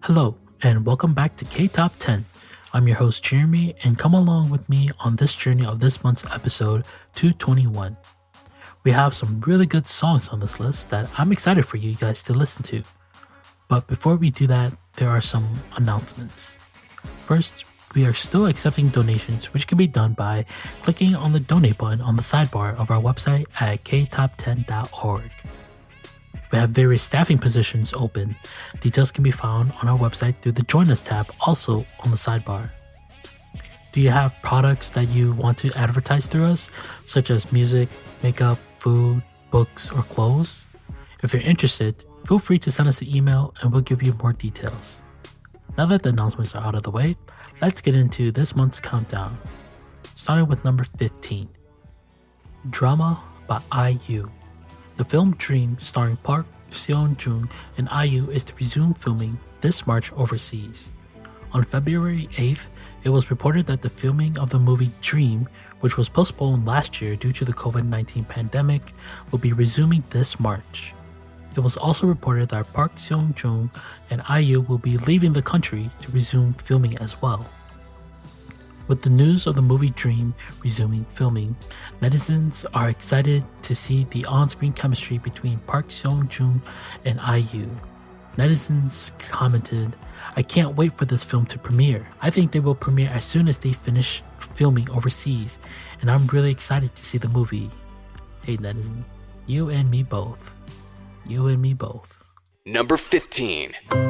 Hello, and welcome back to K-Top 10. I'm your host, Jeremy, and come along with me on this journey of this month's episode 221. We have some really good songs on this list that I'm excited for you guys to listen to. But before we do that, there are some announcements. First, we are still accepting donations, which can be done by clicking on the donate button on the sidebar of our website at ktop10.org. We have various staffing positions open. Details can be found on our website through the Join Us tab, also on the sidebar. Do you have products that you want to advertise through us, such as music, makeup, food, books, or clothes? If you're interested, feel free to send us an email and we'll give you more details. Now that the announcements are out of the way, let's get into this month's countdown. Starting with number 15, Drama by IU. The film Dream, starring Park Seon-joon and IU, is to resume filming this March overseas. On February 8th, it was reported that the filming of the movie Dream, which was postponed last year due to the COVID-19 pandemic, will be resuming this March. It was also reported that Park Seon-joon and IU will be leaving the country to resume filming as well. With the news of the movie Dream resuming filming, netizens are excited to see the on-screen chemistry between Park Seon-joon and IU. Netizens commented, "I can't wait for this film to premiere. I think they will premiere as soon as they finish filming overseas, and I'm really excited to see the movie." Hey netizen, you and me both. You and me both. Number 15.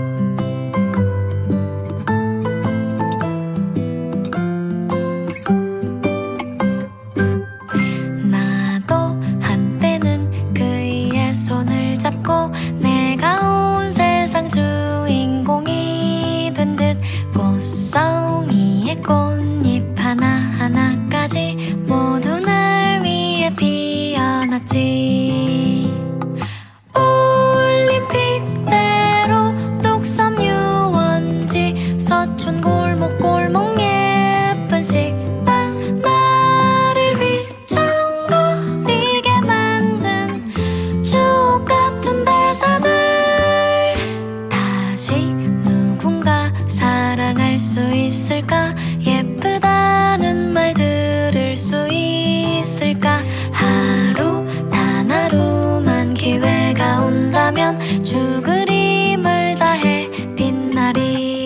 모두 날 위해 피어났지. 올림픽대로 뚝섬 유원지 서촌 골목 예쁜 식당 나를 휘청거리게 만든 주옥 같은 대사들. 다시 누군가 사랑할 수 있을까? 예쁘다는 말 들을 수 있을까? 하루 단 하루만 기회가 온다면 죽으림을 다해 빛나리.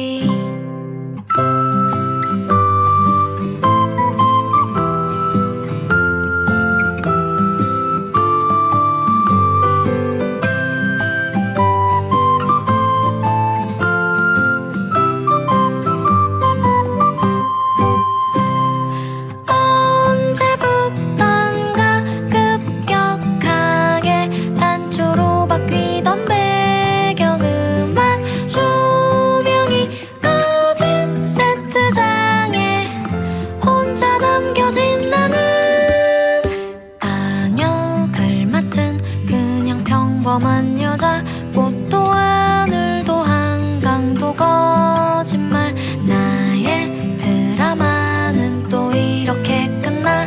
평범한 여자 꽃도 하늘도 한강도 거짓말 나의 드라마는 또 이렇게 끝나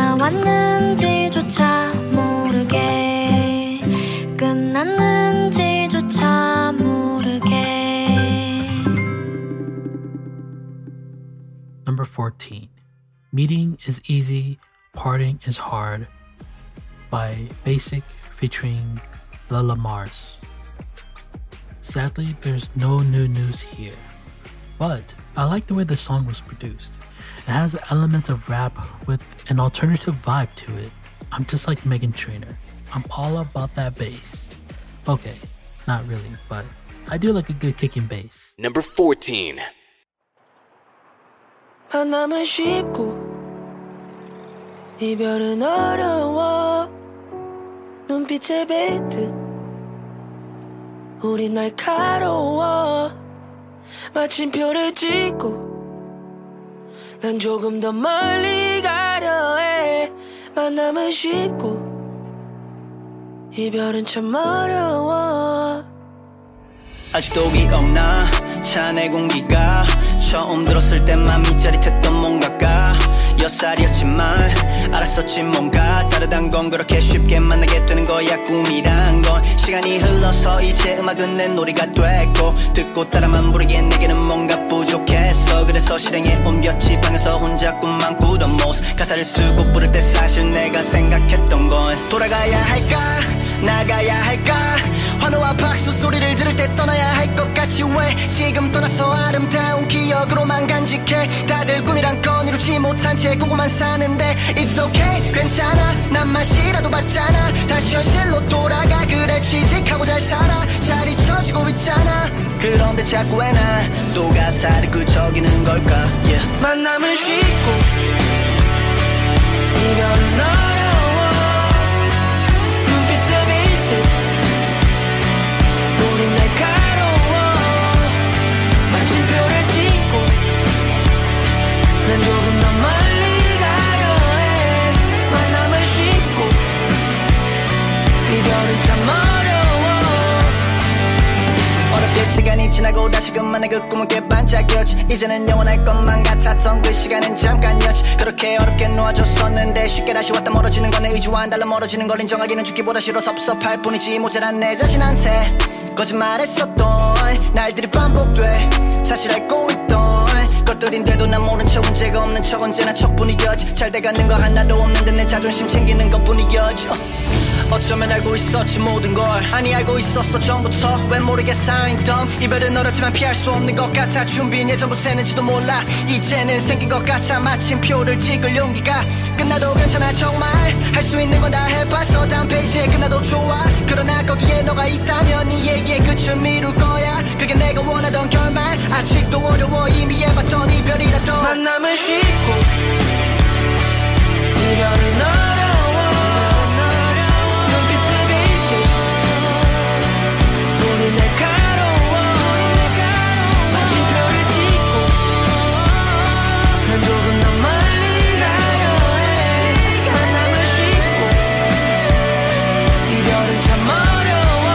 나왔는지조차 모르게 끝났는지조차 모르게. Number 14. Meeting is easy, parting is hard by Basic featuring Lala Mars. Sadly, there's no new news here, but I like the way the song was produced. It has elements of rap with an alternative vibe to it. I'm just like Meghan Trainor. I'm all about that bass. Okay, not really, but I do like a good kicking bass. Number 14. 만남은 쉽고 이별은 어려워. 눈빛에 뱉듯 우린 날카로워. 마침표를 찍고 난 조금 더 멀리 가려 해. 만남은 쉽고 이별은 참 어려워. 아직도 기억나 차 내 공기가 처음 들었을 때 맘이 짜릿했던 뭔가가 10살이었지만 알았었지 뭔가 다르단 건 그렇게 쉽게 만나게 되는 거야. 꿈이란 건 시간이 흘러서 이제 음악은 내 놀이가 됐고 듣고 따라만 부르기엔 내게는 뭔가 부족했어. 그래서 실행에 옮겼지. 방에서 혼자 꿈만 꾸던 모습 가사를 쓰고 부를 때 사실 내가 생각했던 건 돌아가야 할까 나가야 할까 환호와 박수 소리를 들을 때 떠나야 할 것 같지. 왜 지금 떠나서 아름다운 기억으로만 간직해. 다들 꿈이란 건 이루지 못한 채 꾸고만 사는데 It's okay 괜찮아 난 맛이라도 봤잖아. 다시 현실로 돌아가 그래 취직하고 잘 살아. 잘 잊혀지고 있잖아. 그런데 자꾸 왜 난 또 가사를 끄적이는 걸까. yeah. 만남은 쉽고 이별은 어려워. 눈빛에 밀듯 우린 날카로워. 마침표를 찍고 난 조금 더 멀리 가려 해. 만남은 쉽고 이별은 참 어려워. 어렵게 시간이 지나고 다시금만의 그 꿈은 꽤 반짝였지. 이제는 영원할 것만 같았던 그 시간은 잠깐이었지. 그렇게 어렵게 놓아줬었는데 쉽게 다시 왔다 멀어지는 건 내 의지와는 달라. 멀어지는 걸 인정하기는 죽기보다 싫어 섭섭할 뿐이지. 모자란 내 자신한테 거짓말했었던 날들이 반복돼. 사실 알고 있던 것들인데도 난 모른 척 문제가 없는 척 언제나 척뿐이었지. 잘 돼가는 거 하나도 없는데 내 자존심 챙기는 것뿐이었지. 어쩌면 알고 있었지 모든 걸. 아니 알고 있었어 전부터. 왜 모르게 쌓인던 이별은 어렵지만 피할 수 없는 것 같아. 준비는 예전부터 했는지도 몰라. 이제는 생긴 것 같아. 마침표를 찍을 용기가. 끝나도 괜찮아 정말 할 수 있는 건 다 해봐서 다음 페이지에 끝나도 좋아. 그러나 거기에 너가 있다면 이 얘기의 끝을 미룰 거야. 그게 내가 원하던 결말. 아직도 어려워 이미 해봤던 이별이라도. 만남은 쉽고 이별은 어려워. 눈빛에 밀듯 우린 날카로워. 마침표를 찍고 난 조금 더 멀리 가려 해. 만남은 쉽고 이별은 참 어려워.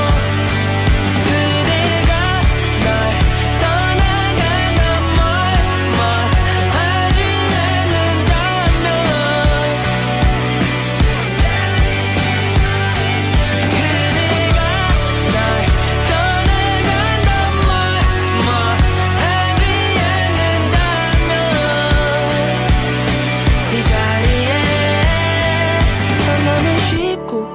그대가 날 떠나간단 말하지 않는다면 그대가 날 떠나간단 말하지 않는다면 이 자리에 만남은 쉽고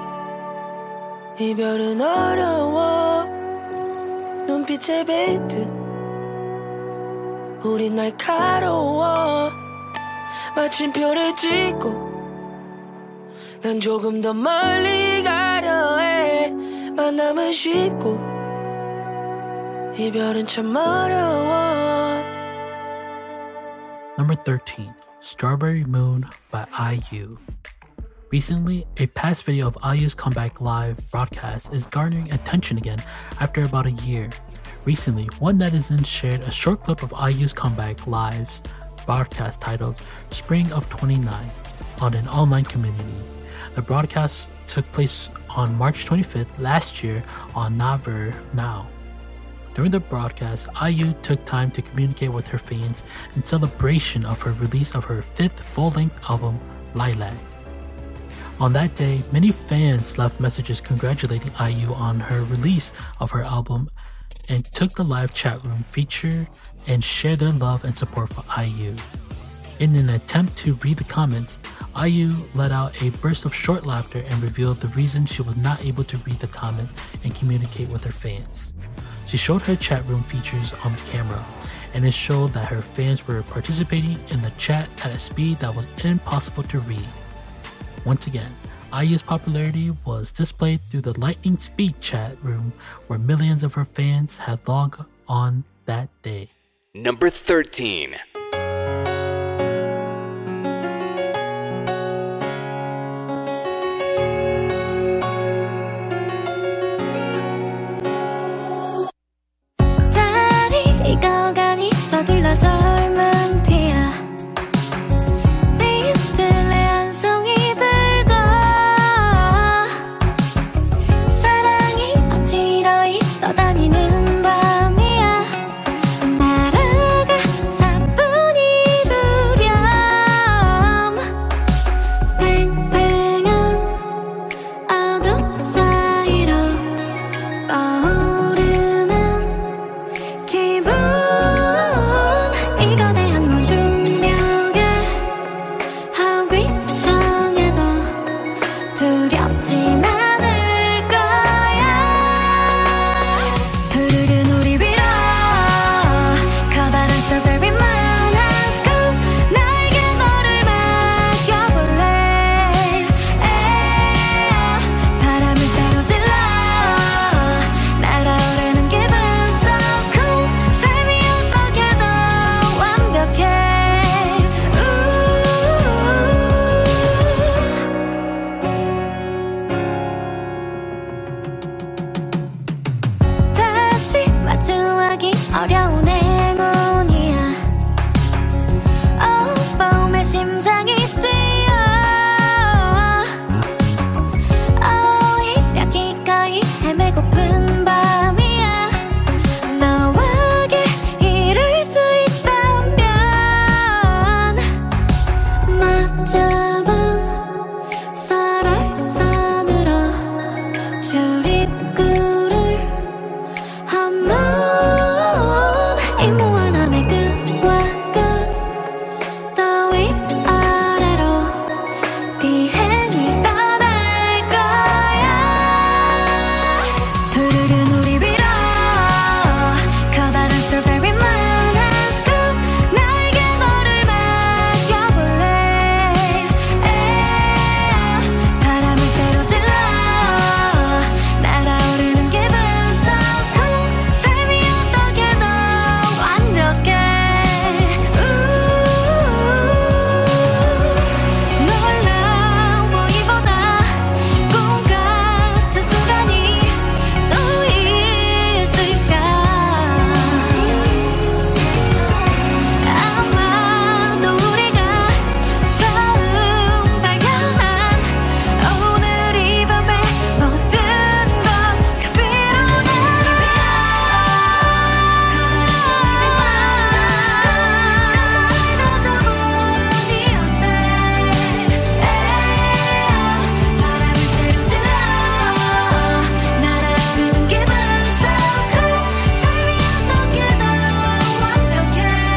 이별은 어려워. 눈빛에 뱉듯 우린 날카로워. 마침표를 찍고 난 조금 더 멀리 가려 해. 만남은 쉽고 이별은 참 어려워. Number 13, Strawberry Moon by IU. Recently, a past video of IU's comeback live broadcast is garnering attention again after about a year. Recently, one netizen shared a short clip of IU's comeback live broadcast titled Spring of 29 on an online community. The broadcast took place on March 25th last year on Naver Now. During the broadcast, IU took time to communicate with her fans in celebration of her release of her fifth full-length album, Lilac. On that day, many fans left messages congratulating IU on her release of her album and took the live chat room feature and shared their love and support for IU. In an attempt to read the comments, IU let out a burst of short laughter and revealed the reason she was not able to read the comment and communicate with her fans. She showed her chat room features on the camera, and it showed that her fans were participating in the chat at a speed that was impossible to read. Once again, IU's popularity was displayed through the lightning speed chat room where millions of her fans had logged on that day. Number 13. 달이 익어가니 서둘러져 젊은 피야 미들레 한 송이 들고 사랑이 어지러이 떠다니는 밤이야 나라가 사뿐히 이루려 말하기 어려운 행운이야 봄의 심장이 뛰어 오히려 기꺼이 헤매고픈 밤이야 너와 길 잃을 수 있다면 맞잡은 설화선으로 출입구를 한문 이 무한함의 끝과 끝 더위 아래로 비행을 떠날 거야 푸르른 우리 위로 커다란 strawberry moon and scoop 나에게 너를 맡겨볼래 바람을 새로 질러 날아오르는 기분 so cool 삶이 어떻게 더 완벽해 놀라워이보다 꿈 같은 순간이 또 있을까 아마도 우리가 처음 발견한 오늘 이 밤의 모든 것 그대로 바람을 새로 질러 날아오르는 기분 so cool 삶이 어떻게 더 완벽해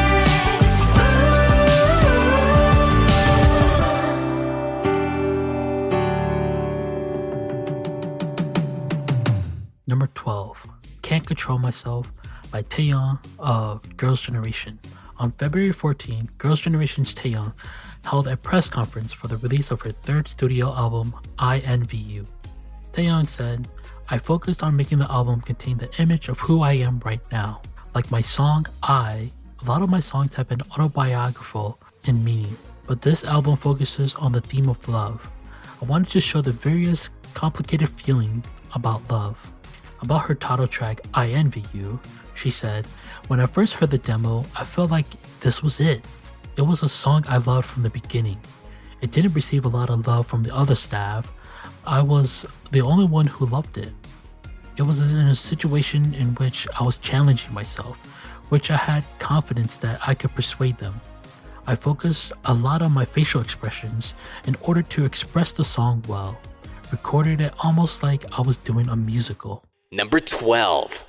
Number 12, Can't Control Myself by Taeyong of Girls' Generation. On February 14, Girls' Generation's Taeyong held a press conference for the release of her third studio album, I Envy You. Taeyong said, I focused on making the album contain the image of who I am right now. Like my song, a lot of my songs have been autobiographical in meaning, but this album focuses on the theme of love. I wanted to show the various complicated feelings about love. About her title track, I Envy You, she said, when I first heard the demo, I felt like this was it. It was a song I loved from the beginning. It didn't receive a lot of love from the other staff. I was the only one who loved it. It was in a situation in which I was challenging myself, which I had confidence that I could persuade them. I focused a lot on my facial expressions in order to express the song well. Recorded it almost like I was doing a musical. Number 12.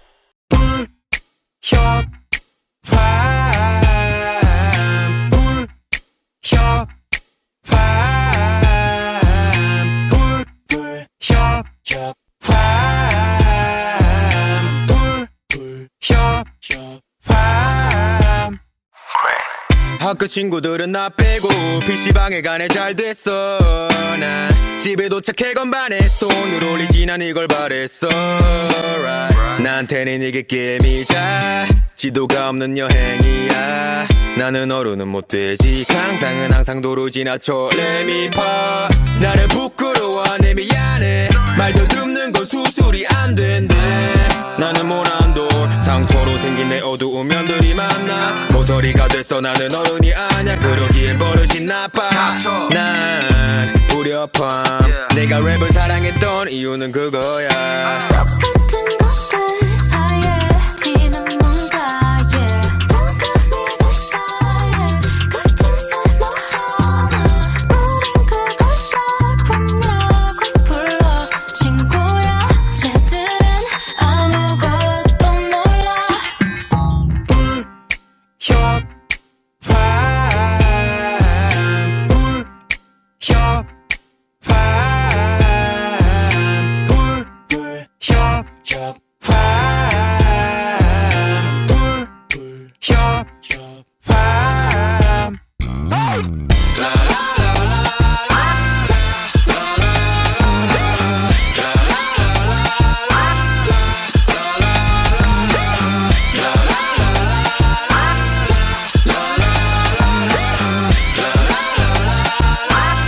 협화 불협화 불협화 학교 친구들은 나 빼고 PC방에 가네 잘 됐어 난 집에 도착해 건반에 손을 올리지 난 이걸 바랬어 right. 나한테는 이게 게임이자 지도가 없는 여행이야 나는 어른은 못 되지 상상은 항상 도로 지나쳐 레미파 나를 부끄러워하네 미안해 말도 듣는 건 수술이 안 된대 나는 모난돌 상처로 생긴 내 어두운 면들이 많아 모서리가 됐어 나는 어른이 아냐 그러기엔 버릇이 나빠 난 불협화 내가 랩을 사랑했던 이유는 그거야 똑같은 것들 사이에 튀는 뭔가 뭔가 미들 사이에 같은 삶을 우린 그걸 작품이라고 불러 친구야 쟤들은 아무것도 몰라 불협화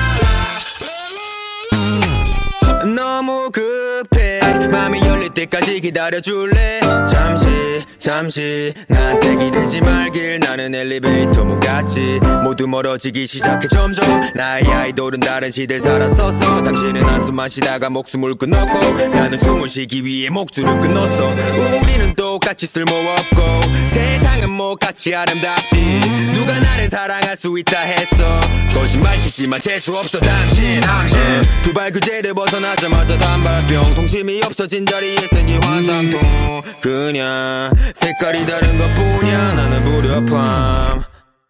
너무 급해 맘이 열릴 때까지 잠시 기다려줄래 잠시 나한테 기대지 말길 나는 엘리베이터 문 같지 모두 멀어지기 시작해 점점 나의 아이돌은 다른 시대를 살았었어 당신은 한숨만 쉬다가 목숨을 끊었고 나는 숨을 쉬기 위해 목줄을 끊었어 우리는 똑같이 쓸모없고 세상은 똑같이 아름답지 누가 나를 사랑할 수 있다 했어 거짓말 치지만 재수없어 당신 두 발 규제를 벗어나자마자 단발병 통심이 없어진 자리에 생긴 환상통 그냥 색깔이 다른 것뿐이야 나는 불협함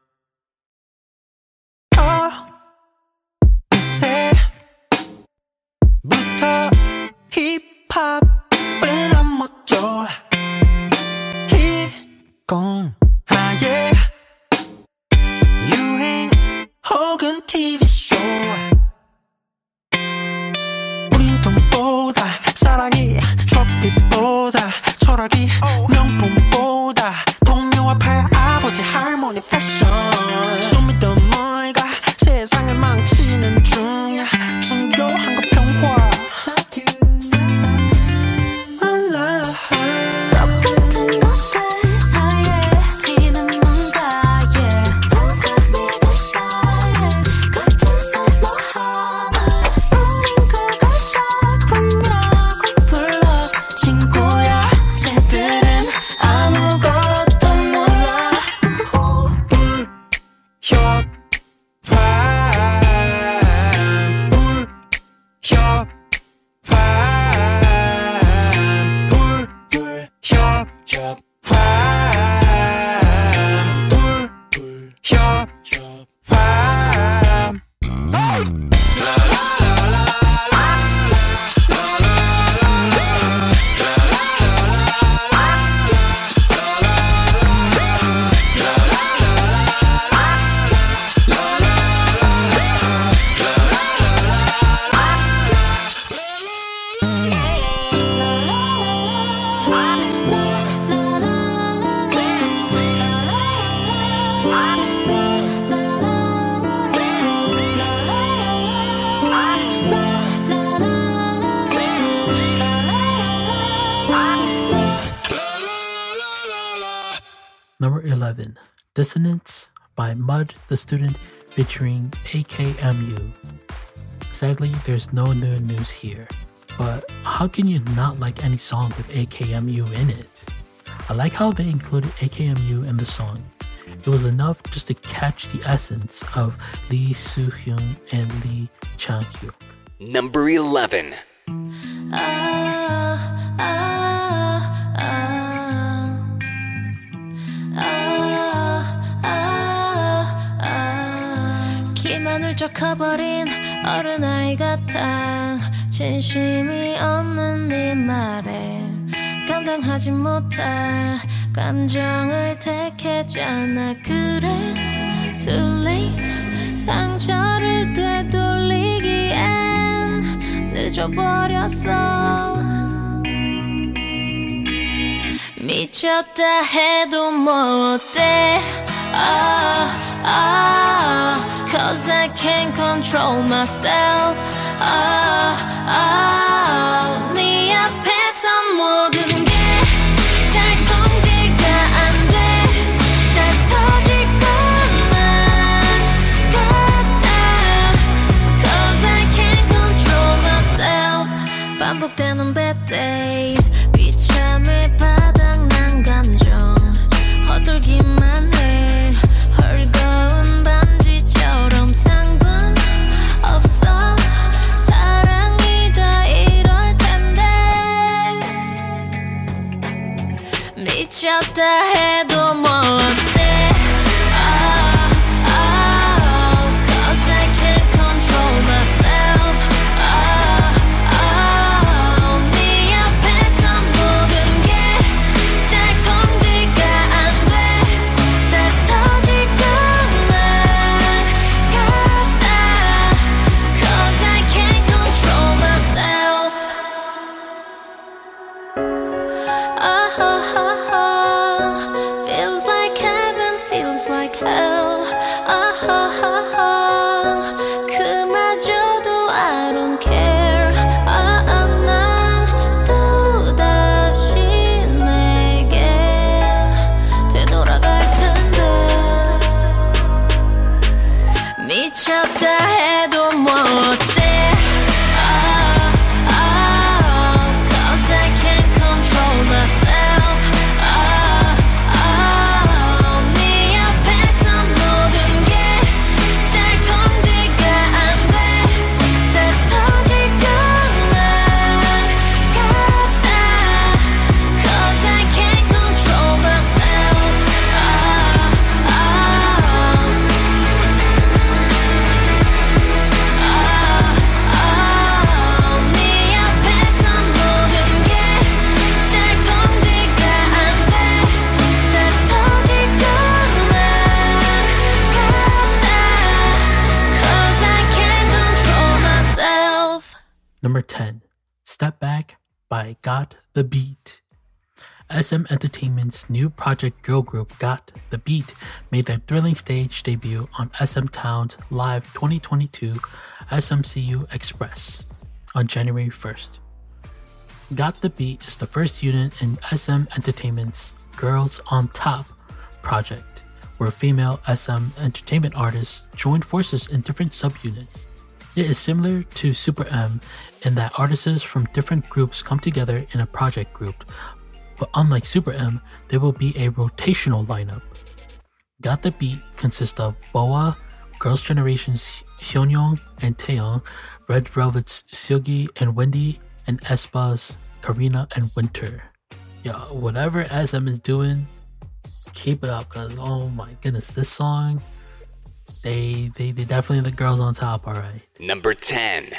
어느새부터 힙합을 안 먹죠 이건 하얘 유행 혹은 TV쇼 우린 돈보다 사랑이 트로피보다 철학이 명품보다 동료와 팔 아버지 할머니 패션 쇼미더머니가 세상을 망치는 중이야 중요한 건 평화 똑같은 것들 사이에 튀는 뭔가 동그라미들 사이에 같은 색 하나 우린 그걸 작품이라고 불러 친구야 쟤들은 아무것도 몰라 Number 11, Dissonance by Mud the Student featuring AKMU. Sadly, there's no new news here, but how can you not like any song with AKMU in it? I like how they included AKMU in the song. It was enough just to catch the essence of Lee Soo-hyun and Lee Chang-hyuk. Number 11. 키만 훌쩍 커버린 어른아이 같아 진심이 없는 네 말에 감당하지 못할 감정을 택했잖아 그래 too late 상처를 되돌리기엔 늦어버렸어 미쳤다 해도 뭐 어때 Cause I can't control myself 네 앞에서 모든 게 잘 통제가 안 돼 다 터질 것만 같아 Cause I can't control myself 반복되는 bad days 비참해 바닥난 감정 헛돌기만 해 헐거운 반지처럼 상관없어 사랑이 다 이럴 텐데 미쳤다 해도 뭐 어때 Cause I can't control myself 네 앞에서 모든 게 잘 통제가 안 돼 다 터질 것만 같아 Cause I can't control myself Feels like I 10, Step Back by Got the Beat. SM Entertainment's new project girl group Got the Beat made their thrilling stage debut on SM Town's live 2022 SMCU Express on January 1st. Got the Beat is the first unit in SM Entertainment's Girls on Top project, where female SM entertainment artists join forces in different subunits. It is similar to Super M in that artists from different groups come together in a project group, but unlike Super M, there will be a rotational lineup. Got the Beat consists of Boa, Girls' Generation's Hyunyoung and Taeyong, Red Velvet's Seulgi and Wendy, and aespa's Karina and Winter. Yeah, whatever SM is doing, keep it up, cause oh my goodness, this song, they definitely the girls on top, alright. Number 10.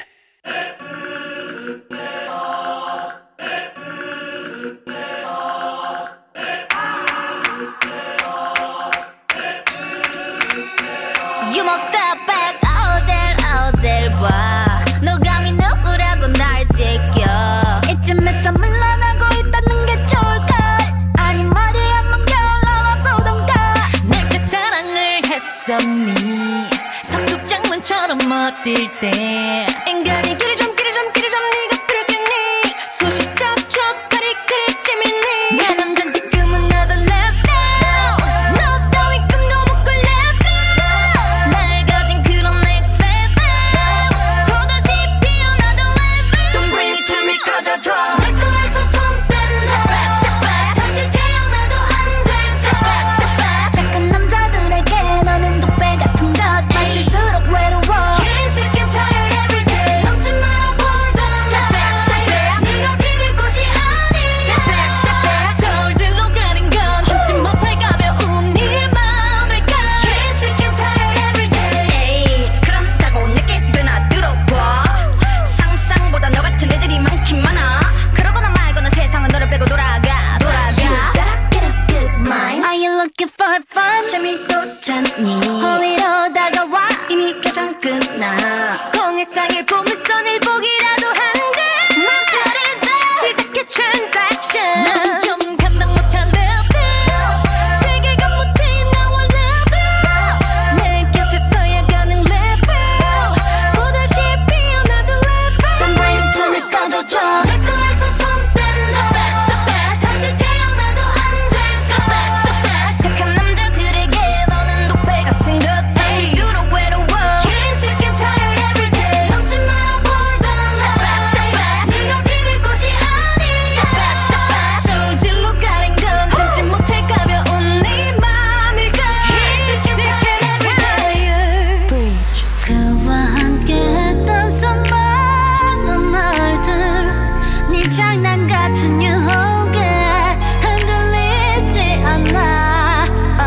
You must step back 어딜 봐 너감이 누구라고 날 지켜 이쯤에서 물러나고 있다는 게 좋을까 아니 머리 한번 겨울러와 보던가 날 짝사랑을 했었니 삼국장난처럼 어딜 때 인간이 길이 좀 네가 부르겠니 소식 접촉 거리 그리 재밌니 내 남잔 지금은 another level 너 따위 꿈도 못 꿀 level 날 가진 그런 next level 보다시피 another level Don't bring it to me 꺼져줘 내 거에서 손 떼는 step back 다시 태어나도 안돼 step back 착한 남자들에게 너는 독배 같은 것 마실수록 외로워 Can't sick and tired every day 넘지 마라 보던 step back 네가 비빌 곳이 아닌 step back 저울질로 가린 건 참지 못할 가벼운 네 마음일까 Can't sick and tired every day 에이 그런다고 내게 꽤나 들어봐 상상보다 너 같은 애들이 많긴 많아 그러거나 말거나 세상은 너를 빼고 돌아가 You gotta get a good mind Are you looking for fun? 재미도 찾니 허위로 다가와 이미 가장 끝나 공해상의 보물선을 보기라도 한데 맘들이다 시작해 transaction 난 좀 감당 못한 level 세계가 못해 나와 level 내 곁에 서야 가는 level 보다시피 another level Don't bring it to me 꺼져줘 내 거에서 손 떼는 step back 다시 태어나도 안돼 step back 착한 남자들에게 너는 독배 같은 것 마실수록 외로워 Can't sick and tired every day 넘지 마라 보던 step back 네가 비빌 곳이 아닌 step back 저울질로 가린 건 참지 못할 가벼운 네 맘일까 Can't sick and tired every day 그와 함께 했던 수많은 날들 네 장난 같은 유혹에 흔들리지 않아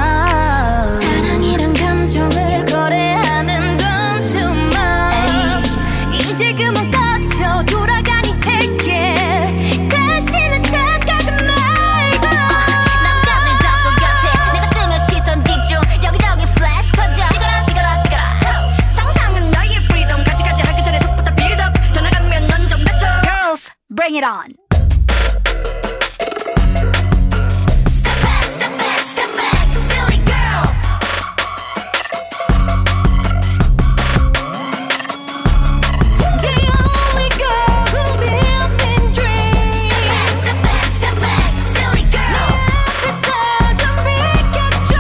사랑이란 감정을 거래하는 건 too much 이제 그만 꺼져 돌아가 네 세계 다시는 착각은 말고 남자들 다 똑같아 내가 뜨면 시선 집중 여기저기 플래시 터져 찍어라 상상은 너의 freedom 가지가지 하기 전에 속부터 build up 더 나가면 넌 좀 다쳐 Girls, bring it on Step back, silly girl The only girl who live in dreams Step back, silly girl 내 앞에서 좀 비켜줘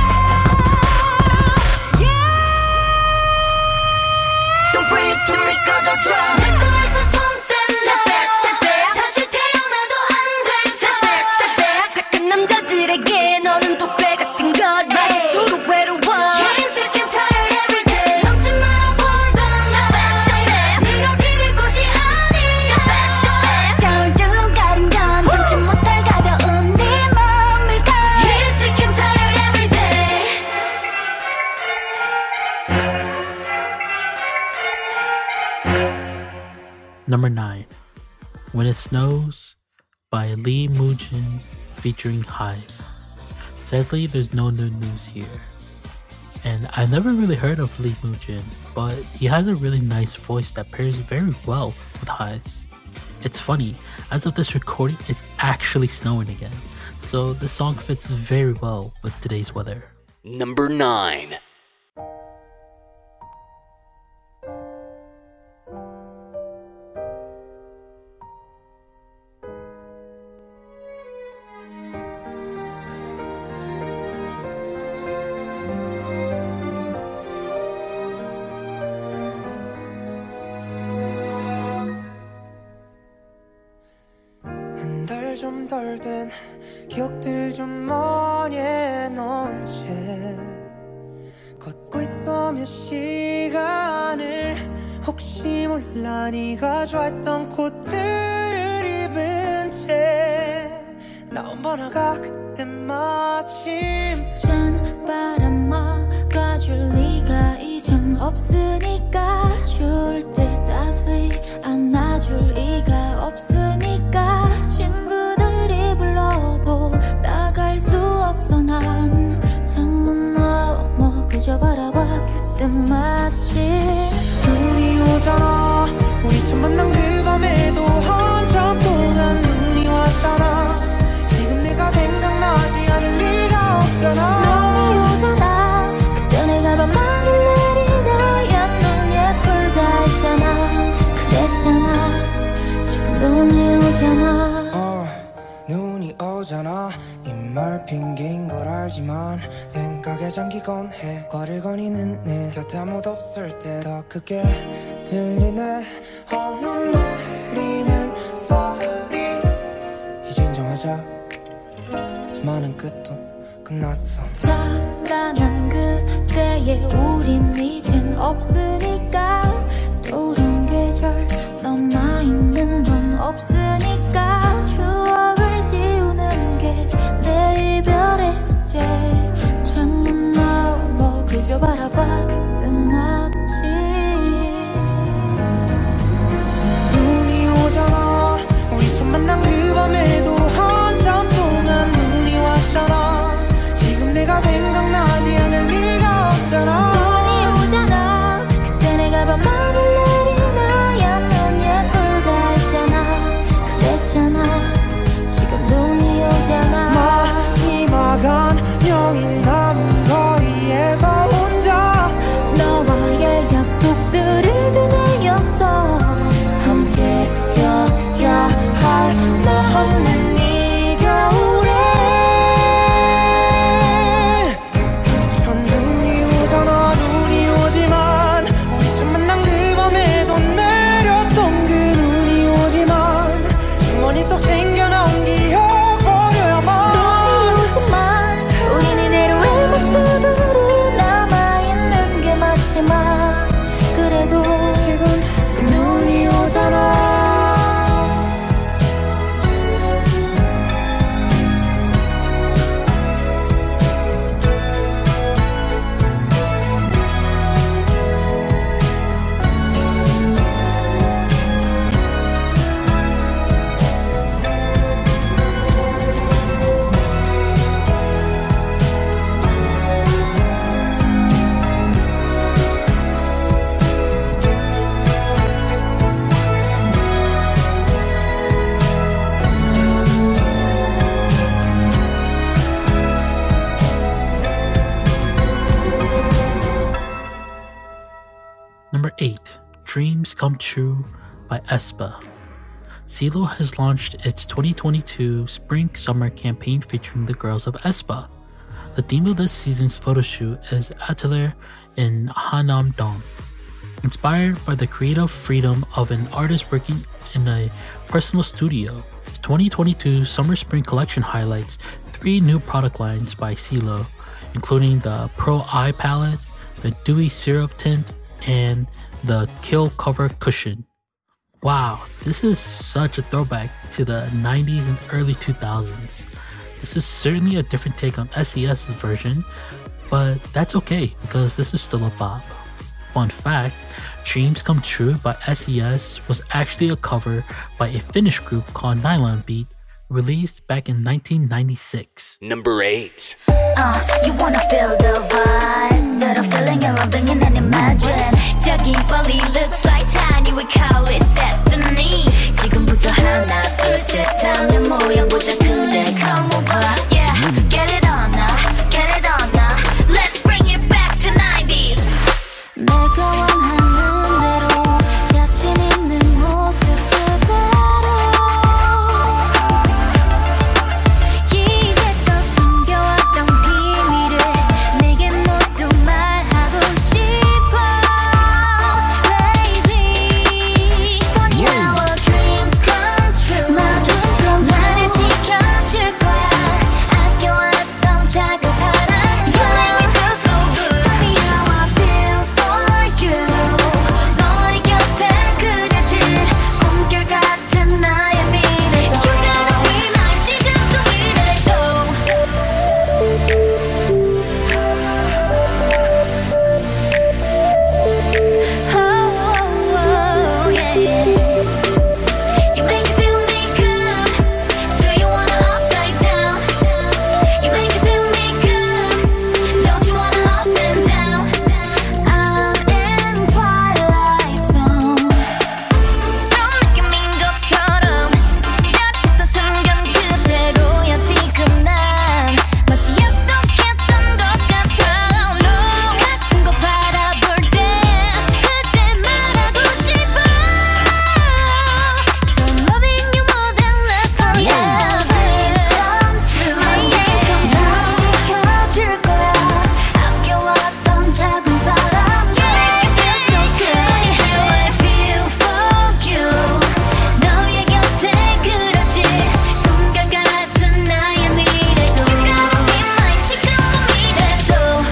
Don't bring it to me 꺼져줘 내 거에서 손 떼는 step back 다시 태어나도 안돼 step back 착한 남자들에게 너는 독배 같은 것 마실수록 외로워 Can't sick and tired every day 넘지 마라 보던 step back 네가 비빌 곳이 아닌 step back 저울질로 가린 건 참지 못할 가벼운 네 마음일까 Can't sick and tired every day Number 9, When It Snows by Lee Moojin featuring Highs. Sadly, there's no new news here. And I've never really heard of Lee Moojin, but he has a really nice voice that pairs very well with Highs. It's funny, as of this recording, it's actually snowing again. So this song fits very well with today's weather. Number 9. 좀 덜 된 기억들 좀 머니해놓은 채 걷고 있어 몇 시간을 혹시 몰라 네가 좋아했던 코트를 입은 채 나온 번화가 그때 마침 찬 바람 막아줄 리가 이젠 없으니까 추울 때 따스히 안아줄 리가 없으니까 친구들이 불러보 나갈 수 없어 난 창문 너머 그저 바라봐 그때 마침 눈이 오잖아 우리 처음 만난 그 밤에도 한참 동안 눈이 왔잖아 지금 내가 생각나지 않을 리가 없잖아 눈이 오잖아 그때 내가 밤하늘 내리나 얀눈 예쁘다 했잖아 그랬잖아 지금 눈이 오잖아 눈이 오잖아 이 말 핑계인 걸 알지만 생각에 잠기곤 해 거리를 거니는 내 곁에 아무도 없을 때 더 크게 들리네 눈 내리는 소리 이제 인정하자 수많은 끝도 끝났어 찬란한 그때의 우린 이젠 없으니까 또런 계절 남아있는 건 없으니까 추억을 지우는 게 내 이별의 숙제 창문 넘어 그저 바라봐 그때 마치 눈이 오잖아 우리 처음 만난 그 밤에도 한참 동안 눈이 왔잖아 지금 내가 생각나지 않을 리가 없잖아 눈이 오잖아 그때 내가 밤하늘 내리나 얀눈 예쁘다 했잖아 그랬잖아 지금 눈이 오잖아 마지막 안녕이 남은 거리에서 혼자 너와의 약속들을 되뇌었어 함께여야 할 너 없는 이 겨울에 첫눈이 오잖아 눈이 오지만 우리 처음 만난 그 밤에도 내렸던 그 눈이 오지만 주머니 속 챙겨놓은 기억 버려야만 눈이 오지만 우린 이대로의 모습으로 남아있는 게 맞지만 그래도 지금 그 눈이 오잖아 Number 8. Dreams Come True by aespa. CeeLo has launched its 2022 Spring-Summer campaign featuring the girls of aespa. The theme of this season's photo shoot is Atelier in Hanam-dong. Inspired by the creative freedom of an artist working in a personal studio, the 2022 Summer-Spring collection highlights 3 new product lines by CeeLo, including the Pro Eye Palette, the Dewy Syrup Tint, and the Kill Cover Cushion. Wow, this is such a throwback to the 90s and early 2000s. This is certainly a different take on SES's version, but that's okay because this is still a bop. Fun fact, Dreams Come True by SES was actually a cover by a Finnish group called Nylon Beat, released back in 1996. Number 8. You wanna feel the vibe that I'm feeling and loving and imagine 저기 멀리 looks like tiny we call it destiny 지금부터 셋하면 모여보자 그래 come over yeah get it on now get it on now let's bring it back to 90s 내가 원하는 대로 자신 있는 모습 그대로 이제껏 숨겨왔던 비밀을 내게 모두 말하고 싶어 baby Funny how our dreams come true My dreams come true 나를 지켜줄 거야 아껴왔던 작은 사랑 You make me feel so good Funny how I feel for you 너의 곁에 그려질 꿈결 같은 나의 미래도 You gotta be mine 지금도 이래도 Oh, yeah. You make me feel me good. Do you wanna upside down? You make me feel me good. Don't you wanna up and down? I'm in twilight zone. 처음 느낌인 것처럼 짜릿했던 순간 그대로야 지금 난 마치 약속했던 것 같아. No 같은 거 바라볼 때 그때 말하고 싶어. So loving you more than less forever. My dreams come true. 지켜줄 거야. 아껴왔던 작은 사랑. You make me feel so good. Funny how I feel for you. 너의 곁에 그려질 꿈결 같은 나의 미래도. You gotta be mine 지금도 미래도.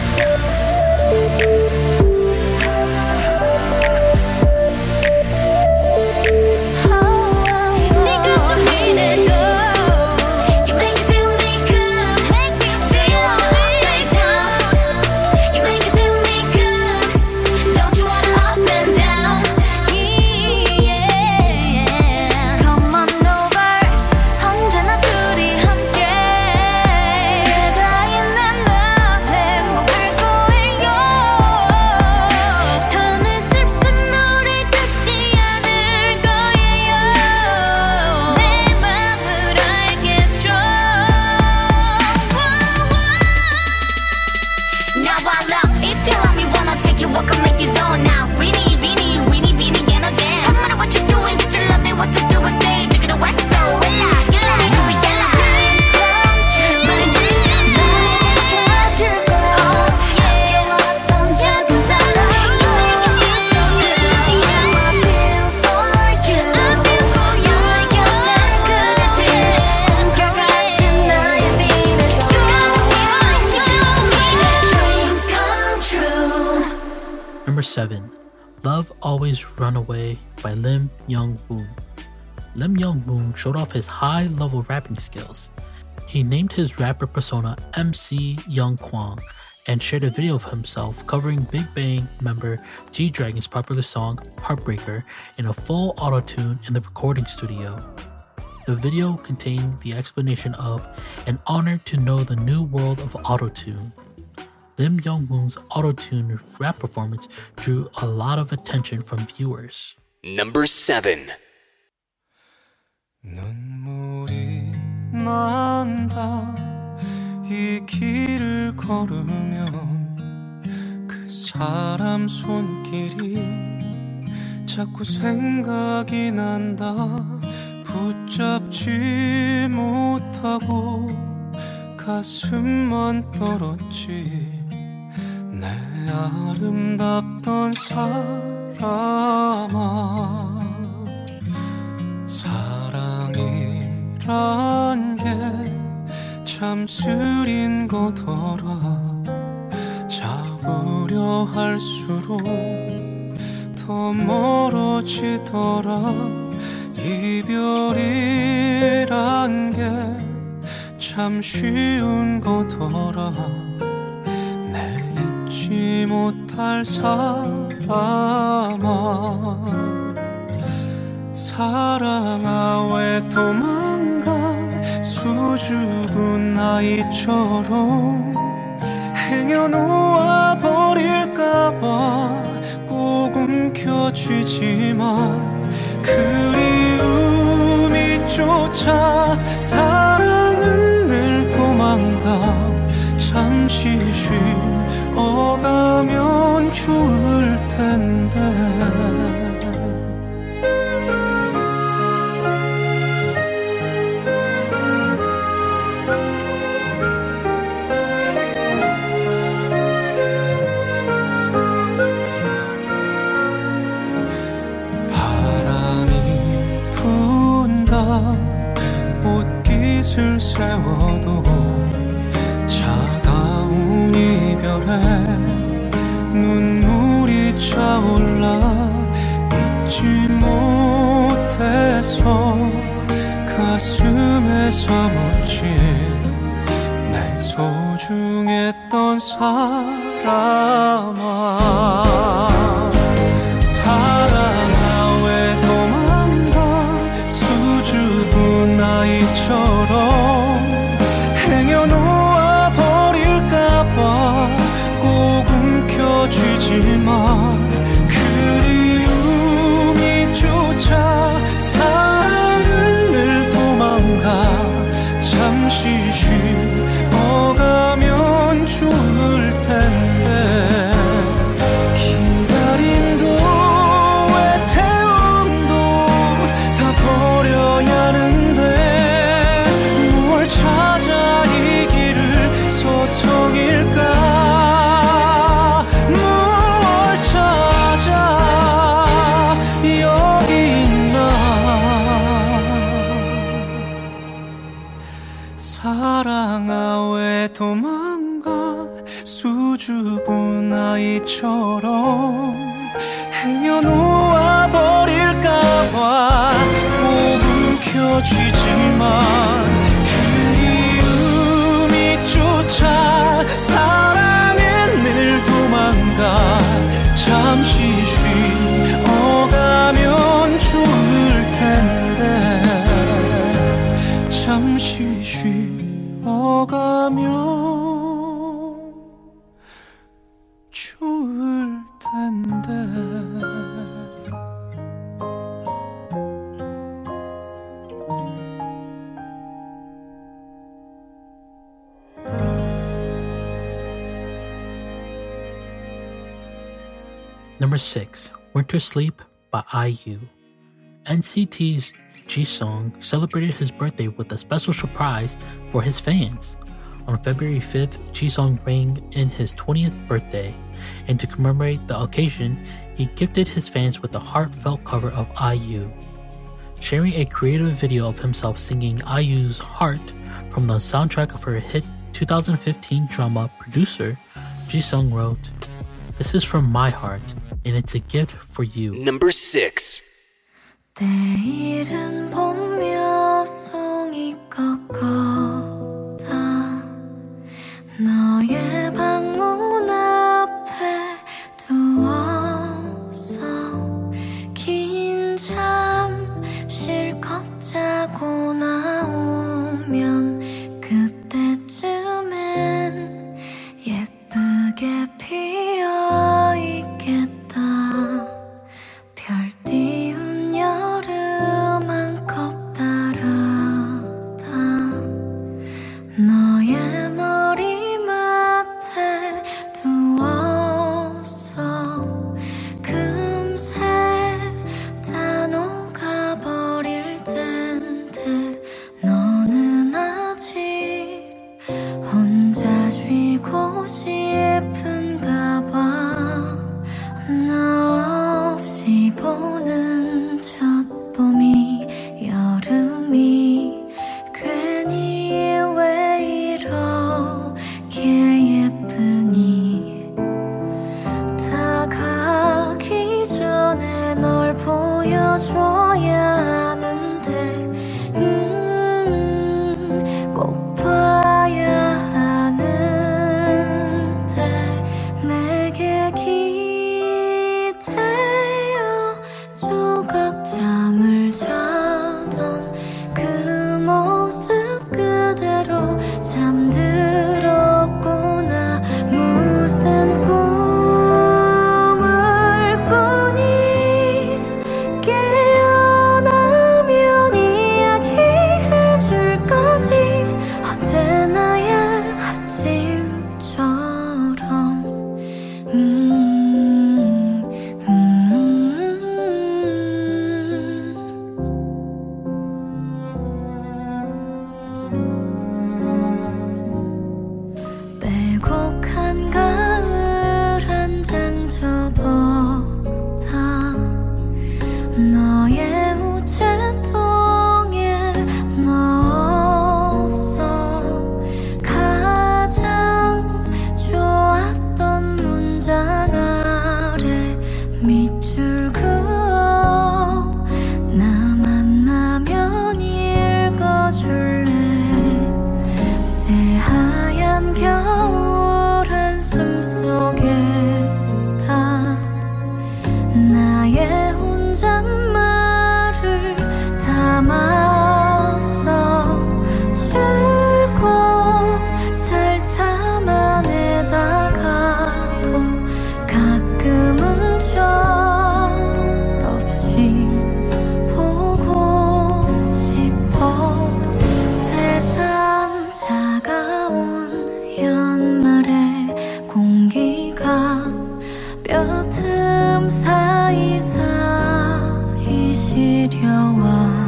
지금도 미래도 You make me feel me good Do you wanna upside down You make me feel me good Don't you wanna up and down Yeah Come on over 언제나 둘이 함께 내가 있는 나 행복할 거예요 더는 슬픈 노래 듣지 않을 거예요 내 맘을 알겠죠 Now I love if you love me wanna take you walk and make it zone now Winnie, again No matter what you're doing did you love me what to do with me Take it away so relax here we go Dreams come true My dreams come true 날 지켜줄 거야 아껴왔던 작은 사랑 You make me feel so good How I feel for you I feel for you 너의 곁에 그려질 꿈결 같은 나의 미래도 You gotta be mine 지금도 미래도 Dreams come true Number 7. Love Always Run Away by Lim Young-boon. Lim Young-boon showed off his high-level rapping skills. He named his rapper persona MC Young Kwang and shared a video of himself covering Big Bang member G-Dragon's popular song Heartbreaker in a full auto-tune in the recording studio. The video contained the explanation of an honor to know the new world of auto-tune. Lim Young-boon's auto-tune rap performance drew a lot of attention from viewers. Number 7. 눈물이 난다 이 길을 걸으면 그 사람 손길이 자꾸 생각이 난다 붙잡지 못하고 가슴만 떨었지 내 아름답던 사람아 사랑이란 게 참 쓰린 거더라 잡으려 할수록 더 멀어지더라 이별이란 게 참 쉬운 거더라 내 잊지 못할 사람아 사랑아 왜 도망가 수줍은 아이처럼 행여놓아 버릴까봐 꼭 움켜쥐지만 그리움이 쫓아 사랑은 늘 도망가 잠시 쉬어가면 좋을 텐데 옷깃을 세워도 차가운 이별에 눈물이 차올라 잊지 못해서 가슴에 사무친 내 소중했던 사람아 사랑아 왜 도망가 수줍은 아이처럼 행여놓아 버릴까봐 꼭 움켜쥐지만 그리움이 쫓아 사랑은 늘 도망가 잠시 쉬어가면 좋을 텐데 기다림도 애태움도 다 버려야 하는데 무얼 찾아 이 길을 서성일까 무얼 찾아 여기 있나 사랑아 왜 도망가 수줍은 아이처럼 행여놓아 버릴까봐 꼭 움켜쥐지만 그리움이 쫓아 사랑은 늘 도망가 잠시 쉬어가면 좋을 텐데 잠시 쉬어가면 좋을 텐데 Number 6, Winter Sleep by IU. NCT's Jisung celebrated his birthday with a special surprise for his fans. On February 5th, Jisung rang in his 20th birthday, and to commemorate the occasion, he gifted his fans with a heartfelt cover of IU. Sharing a creative video of himself singing IU's Heart from the soundtrack of her hit 2015 drama Producer, Jisung wrote, "This is from my heart, and it's a gift for you." Number 6. 내일은 봄 여성이 꺾어다 너의 방문 앞에 두어서 긴 잠 실컷 자고 나오면 그때쯤엔 예쁘게 피어있겠다 별 띄운 여름 한 컵 따라다 너의 머리맡 한 겨울 한숨 속에 다 나의 혼잣말을 담았어 줄곧 잘 참아내다가도 가끔은 철없이 보고 싶어 새삼 차가운 연말의 공기가 뼈틈 사이사이 시려와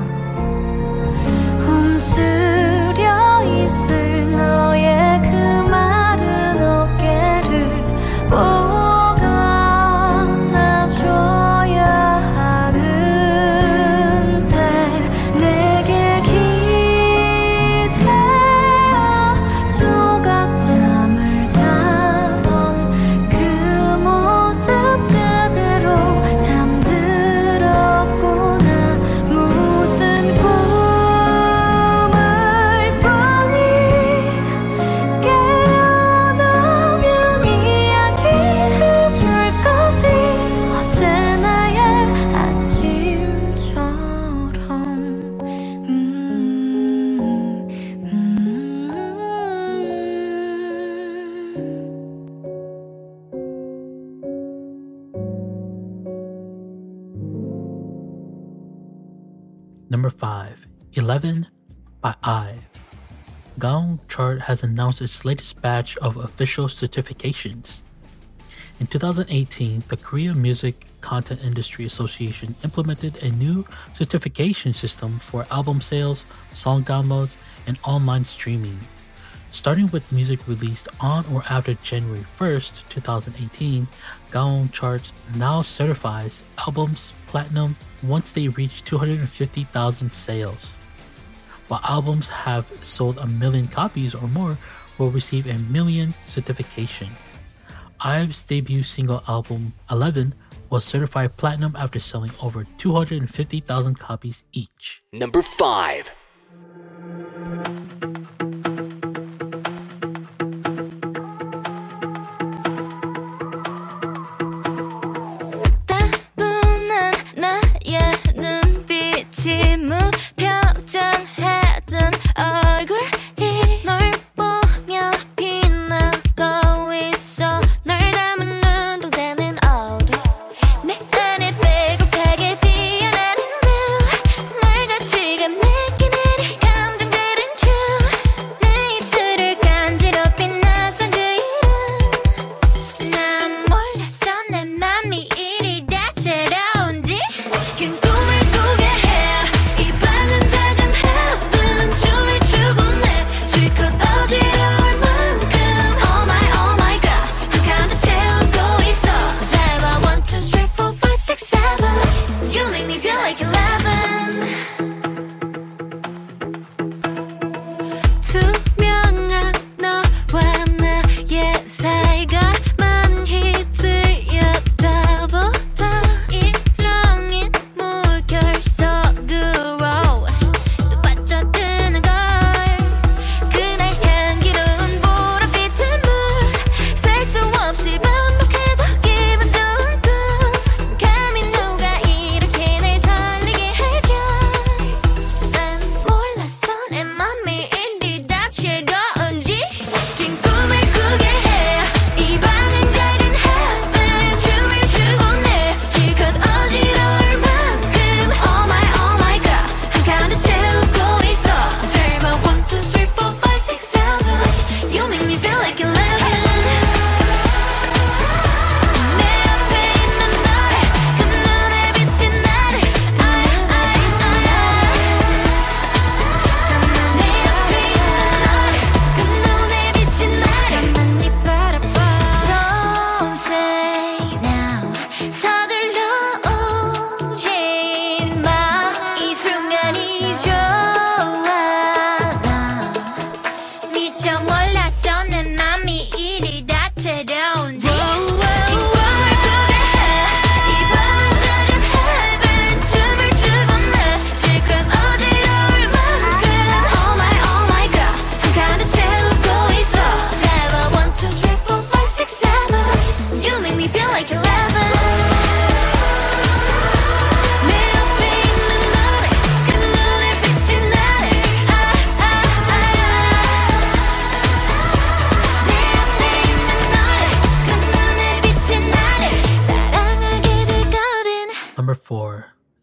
훔치려 있을 너의 그 마른 어깨를 꼭 안아줘야 하는데 내게 기대어 조각잠을 자던 그 모습 그대로 잠들었구나 무슨 꿈을 꾸니 깨어나면 이야기해줄 거지 언제나의 아침처럼 Number 5, 11 by IVE. Gaon Chart has announced its latest batch of official certifications. In 2018, the Korea Music Content Industry Association implemented a new certification system for album sales, song downloads, and online streaming. Starting with music released on or after January 1st, 2018, Gaon Charts now certifies albums platinum once they reach 250,000 sales. While albums have sold 1 million copies or more, will receive a million certification. IVE's debut single album 11 was certified platinum after selling over 250,000 copies each. Number 5. 따분한 나의 눈빛이 무표정해둔 얼굴이 널 보며 빛나고 있어 널 담은 눈동자는 어두 내 안에 빼곡하게 피어나는 blue 내가 지금 느끼는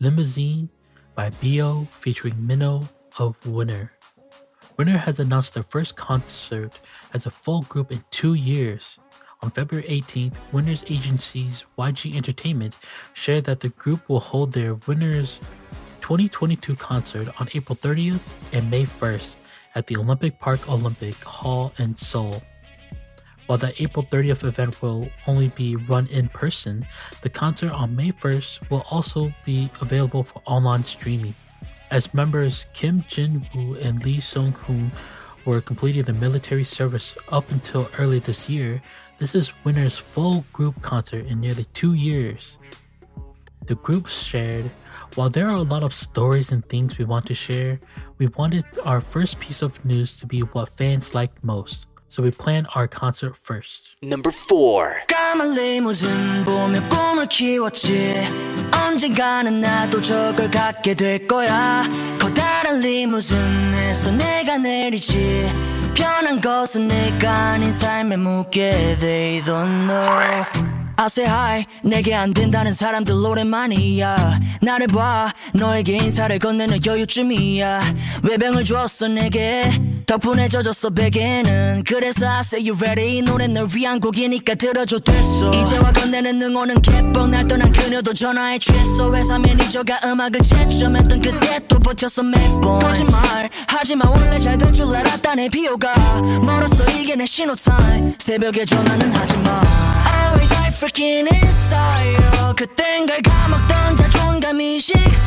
Limousine by B.O. featuring Minnow of Winner. Winner has announced their first concert as a full group in 2 years. On February 18th, Winner's agency's YG Entertainment shared that the group will hold their Winner's 2022 concert on April 30th and May 1st at the Olympic Park Olympic Hall in Seoul. While the April 30th event will only be run in person, the concert on May 1st will also be available for online streaming. As members Kim Jin-woo and Lee Sung-hoon were completing their military service up until early this year, this is Winner's full group concert in nearly 2 years. The group shared, "While there are a lot of stories and things we want to share, we wanted our first piece of news to be what fans liked most. So we planned our concert first." Number 4. 까만 리무진 보며 꿈을 키웠지 언젠가는 나도 저걸 갖게 될 거야 커다란 리무진에서 내가 내리지 변한 것은 내가 아닌 삶에 묻게 They don't know I say hi 내게 안 된다는 사람들 오랜만이야 나를 봐 너에게 인사를 건네는 여유쯤이야 외병을 줬어 내게 덕분에 젖었어 베개는 그래서 I say you ready 이 노래 널 위한 곡이니까 들어줘 됐어 이제와 건네는 응원은 개뻥 날 떠난 그녀도 전화해 취했어 회사 매니저가 음악을 채점했던 그때 또 버텼어 매번 거짓말 하지마 원래 잘 될 줄 알았다 내 비호가 멀었어 이게 내 신호타임 새벽에 전화는 하지마 Always I freaking inside 그땐 걸 까먹던 자존감이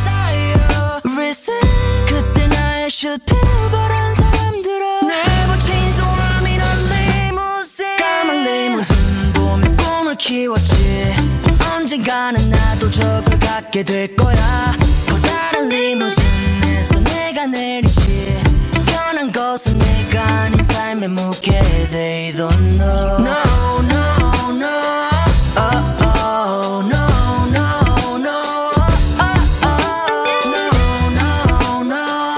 식사여 Reset 그때 나의 실패를 바란 사람들아 Never change so I'm in a limousine 까만 리무진 보며 꿈을 키웠지 언젠가는 나도 저걸 갖게 될 거야 커다란 리무진에서 내가 내리지 변한 것은 내가 아닌 삶에 묻게 They don't know No, no, no Oh, no, no, no No, no, no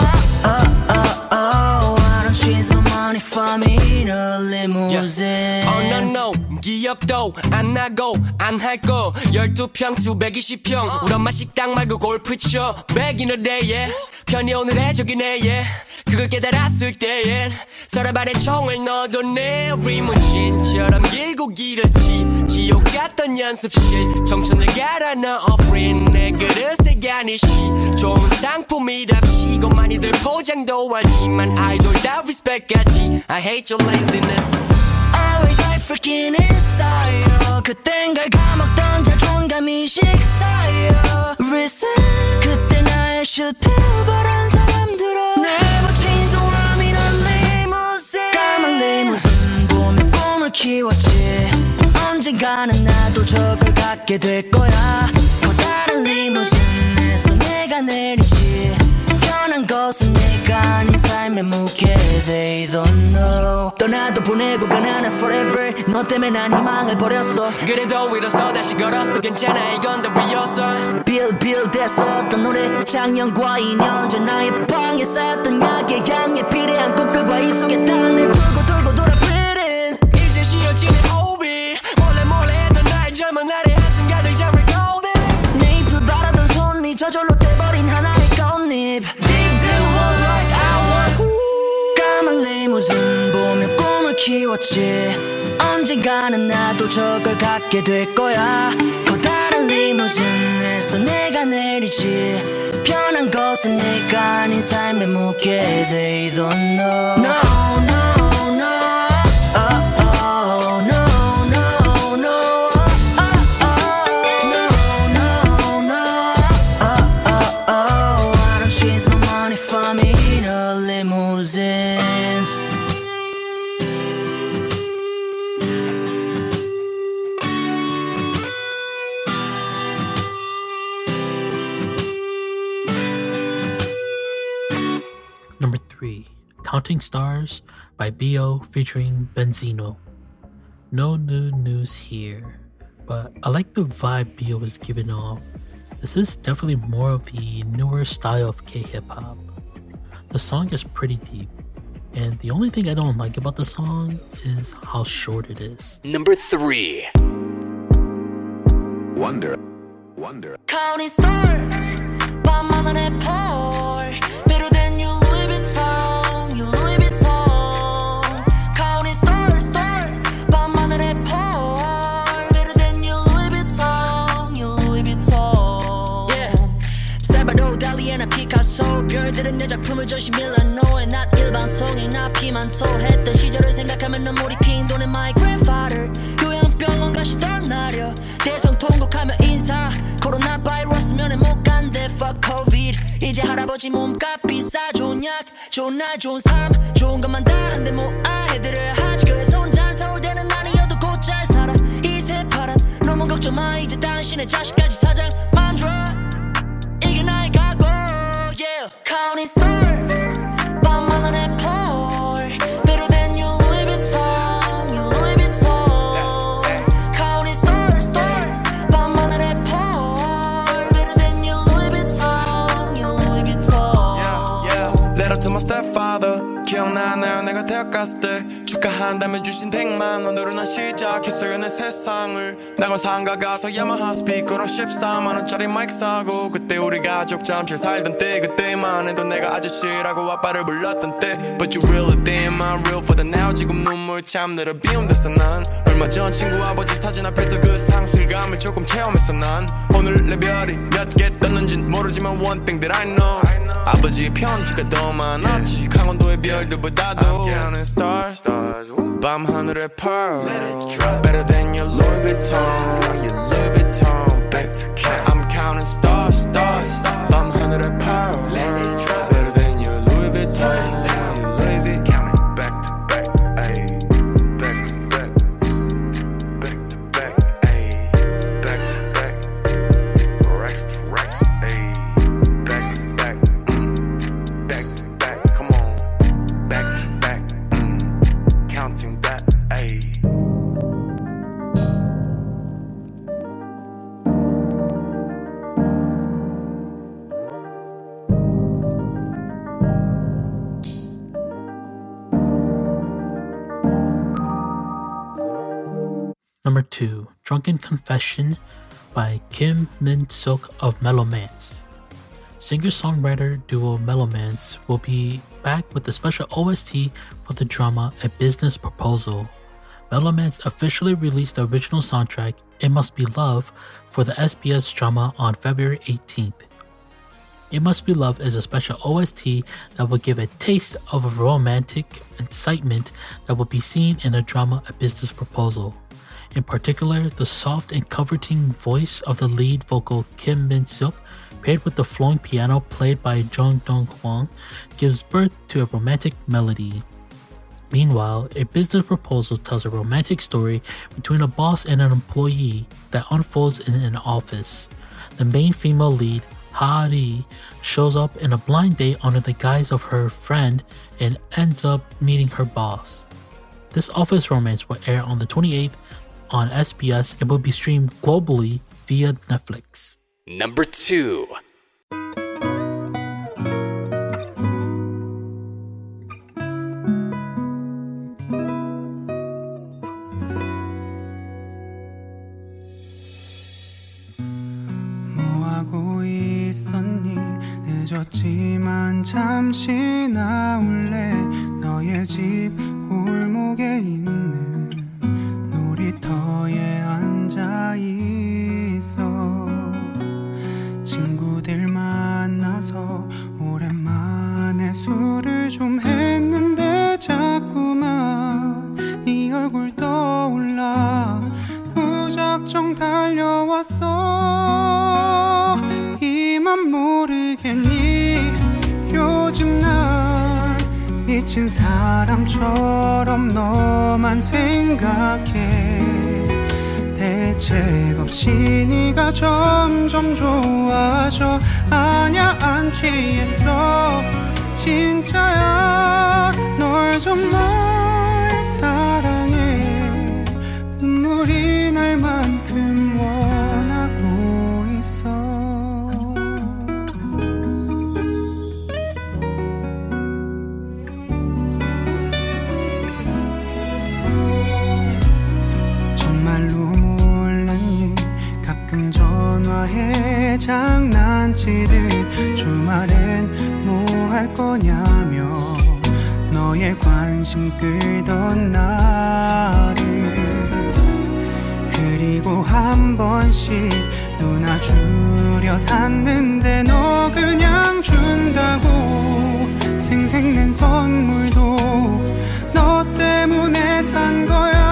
I don't chase my money for me in a limousine Oh no no 기억도 안 나고 안 할 거 12평 220평 우리 엄마 식당 말고 골프 쳐 Back in the day yeah 편히 오늘의 저기네 yeah 그걸 깨달았을 때엔 서랍 안에 총을 넣어도 내 리무진처럼 길고 길었지 지옥 같던 연습실 청춘을 갈아 넣어버린 내 그릇에 가니시 좋은 상품이랍시고 많이들 포장도 하지만 아이돌 다 리스펙하지 I hate your laziness Always I freaking inside 그땐 걸 까먹던 자존감이 식사여 Reset 그때 나의 실패를 바란 사람들아 Never change so I'm in a limousine 까만 리무진 보며 꿈을 키웠지 언젠가는 나도 저걸 갖게 될 거야 커다란 리무진에서 내가 내리지 변한 것은 내가 아닌 삶에 묻게 They don't know 떠나도 보내고 가난한 forever 너 때문에 난 희망을 버렸어 그래도 일어서 다시 걸었어 괜찮아 이건 다 rehearsal 빌빌 됐었던 노래 작년과 2년 전 나의 방에 쌓였던 약의 향에 비례한 꽃들과 이 속에 땅을 돌고 돌아 pretty 이제 쉬어지는 호흡이 몰래 했던 나의 젊은 날의 한순간을 잘 recalling 내 잎을 바라던 손이 저절로 떼버린 하나의 꽃잎 Didn't want like I want 까만 리무진 보며 꿈을 키웠지 언젠가는 나도 저걸 갖게 될 거야 커다란 리무진에서 내가 내리지 변한 것은 내가 아닌 삶에 묻게 They don't know No, no, no Oh, oh, no, no, no Oh, oh, no, no, no Oh, I don't chase my money for me in a limousine Number 3, Counting Stars by B.O. featuring Benzino. No new news here, but I like the vibe B.O. is giving off. This is definitely more of the newer style of K-hip-hop. The song is pretty deep, and the only thing I don't like about the song is how short it is. Number 3. Wonder. Counting stars 밤하늘에 pour Better than you Louis Vuitton You Louis Vuitton Counting stars stars 밤하늘에 pour Better than you Louis Vuitton You Louis Vuitton Yeah 살바도 달리에나 피카소 별들은 내 작품을 전시 밀라노에 낫 일반 성이나 피만 토했던 시절을 생각하면 눈물이 핑 도는 my grandfather 요양병원 가시던 날여 대성 통곡하며 인사 코로나 바이러스면에 못 간대 fuck covid 이제 할아버지 몸값 비싸 좋은 약 좋은 날 좋은 삶 좋은 것만 다 한데 뭐아 해드려야 하지 교회에서 혼자 서울대는 아니어도 곧 잘 살아 이 새파란 너무 걱정 마 이제 당신의 자식까지 사장 만들어 이게 나의 각오 yeah counting stars 밤하늘에 pour Better than you Louis Vuitton You Louis Vuitton Counting stars stars 밤하늘에 pour Better than you Louis Vuitton You Louis Vuitton Letter to my stepfather 기억나나요 내가 대학 갔을 때 축하한다며 주신 100만 원으로 난 시작했어요 내 세상을 나건 상가 가서 야마하 스피커로 14만 원짜리 마이크 사고 그때 우리 가족 잠실 살던 때 그때만 해도 내가 아저씨라고 아빠를 불렀던 때 But you really damn I'm real for the now 지금 눈물 참 늘어 비운댔어 난 얼마 전 친구 아버지 사진 앞에서 그 상실감을 조금 체험했어 난 오늘 내 별이 몇 개 떴는진 모르지만 one thing that I know 아버지의 편지가 더 많았지 강원도의 별들보다도 I'm counting stars 밤하늘의 pearl Better than your Louis Vuitton Your Louis Vuitton back to cap I'm counting stars 밤하늘의 pearl Better than your Louis Vuitton Your Louis Vuitton count it back to back ayy back to back back to back ayy back to back racks to racks ayy back to back back to back come on back to back counting that ayy Number 2, Drunken Confession by Kim Min-suk of Mellowmance. Singer-songwriter duo Mellowmance will be back with a special OST for the drama A Business Proposal. Mellowmance officially released the original soundtrack It Must Be Love for the SBS drama on February 18th. It Must Be Love is a special OST that will give a taste of a romantic excitement that will be seen in the drama A Business Proposal. In particular, the soft and comforting voice of the lead vocal Kim Min-suk, paired with the flowing piano played by Jung Dong-kwang, gives birth to a romantic melody. Meanwhile, A Business Proposal tells a romantic story between a boss and an employee that unfolds in an office. The main female lead, Ha-ri, shows up in a blind date under the guise of her friend and ends up meeting her boss. This office romance will air on the 28th on SBS and will be streamed globally via Netflix. Number 2. 뭐하고 있었니 늦었지만 잠시 나올래 너의 집 골목에 있는 놀이터에 앉아 있어 친구들 만나서 오랜만에 술을 좀 했는데 자꾸만 네 얼굴 떠올라 무작정 달려왔어 이만 모르겠니 요즘 난 미친 사람처럼 너만 생각해 대책 없이 네가 점점 좋아져 아냐 안 취했어 진짜야 널 정말 사랑해 눈물이 날 만큼 원하고 있어 정말로 몰랐니 가끔 전화해 너의 장난질을 주말엔 뭐 할 거냐며 너의 관심 끌던 날을 그리고 한 번씩 누나 주려 샀는데 너 그냥 준다고 생색낸 선물도 너 때문에 산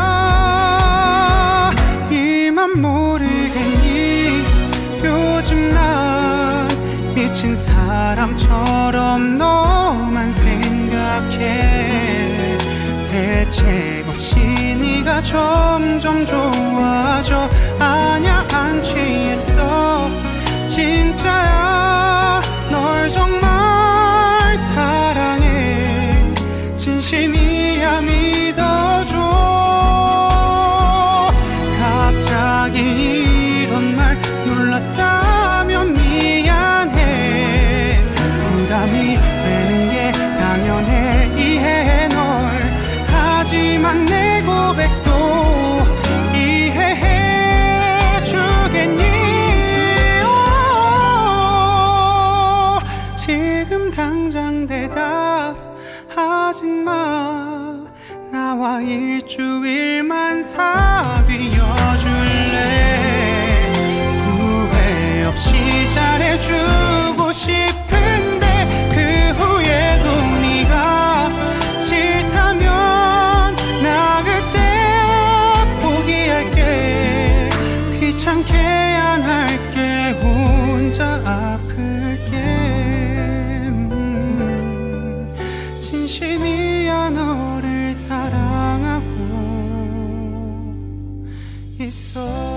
거야. 이만 모르겠니 요즘 난 미친 사람처럼 너만 생각해. 대책 없이 네가 점점 좋아져. 아냐 안 취했어 진짜야 널 정말 사랑해. 진심이야 믿어줘. 갑자기 이런 말 놀랐다면 미안해. 부담이 되는 게 당연해 이해해 널. 하지만 내 고백도 이해해 주겠니? 지금 당장 대답하지 마. 나와 일주일만 사귀어줄래. 후회 없이 잘해주고 싶은데 그 후에도 네가 싫다면 나 그때 포기할게. 귀찮게 안 할게. 혼자 아플게. 진심이야 너를 사랑하고 있어.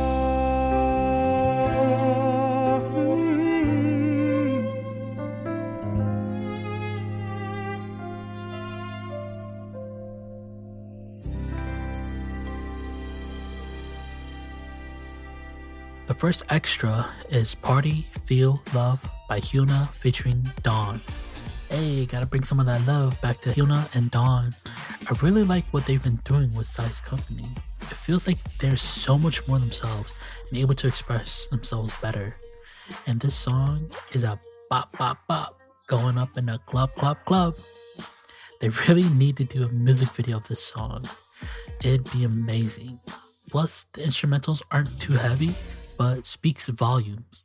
The first extra is Party, Feel, Love by Hyuna featuring Dawn. Hey, gotta bring some of that love back to Hyuna and Dawn. I really like what they've been doing with Psy's company. It feels like they're so much more themselves and able to express themselves better. And this song is a bop bop bop going up in a club club club. They really need to do a music video of this song. It'd be amazing. Plus, the instrumentals aren't too heavy, but speaks volumes.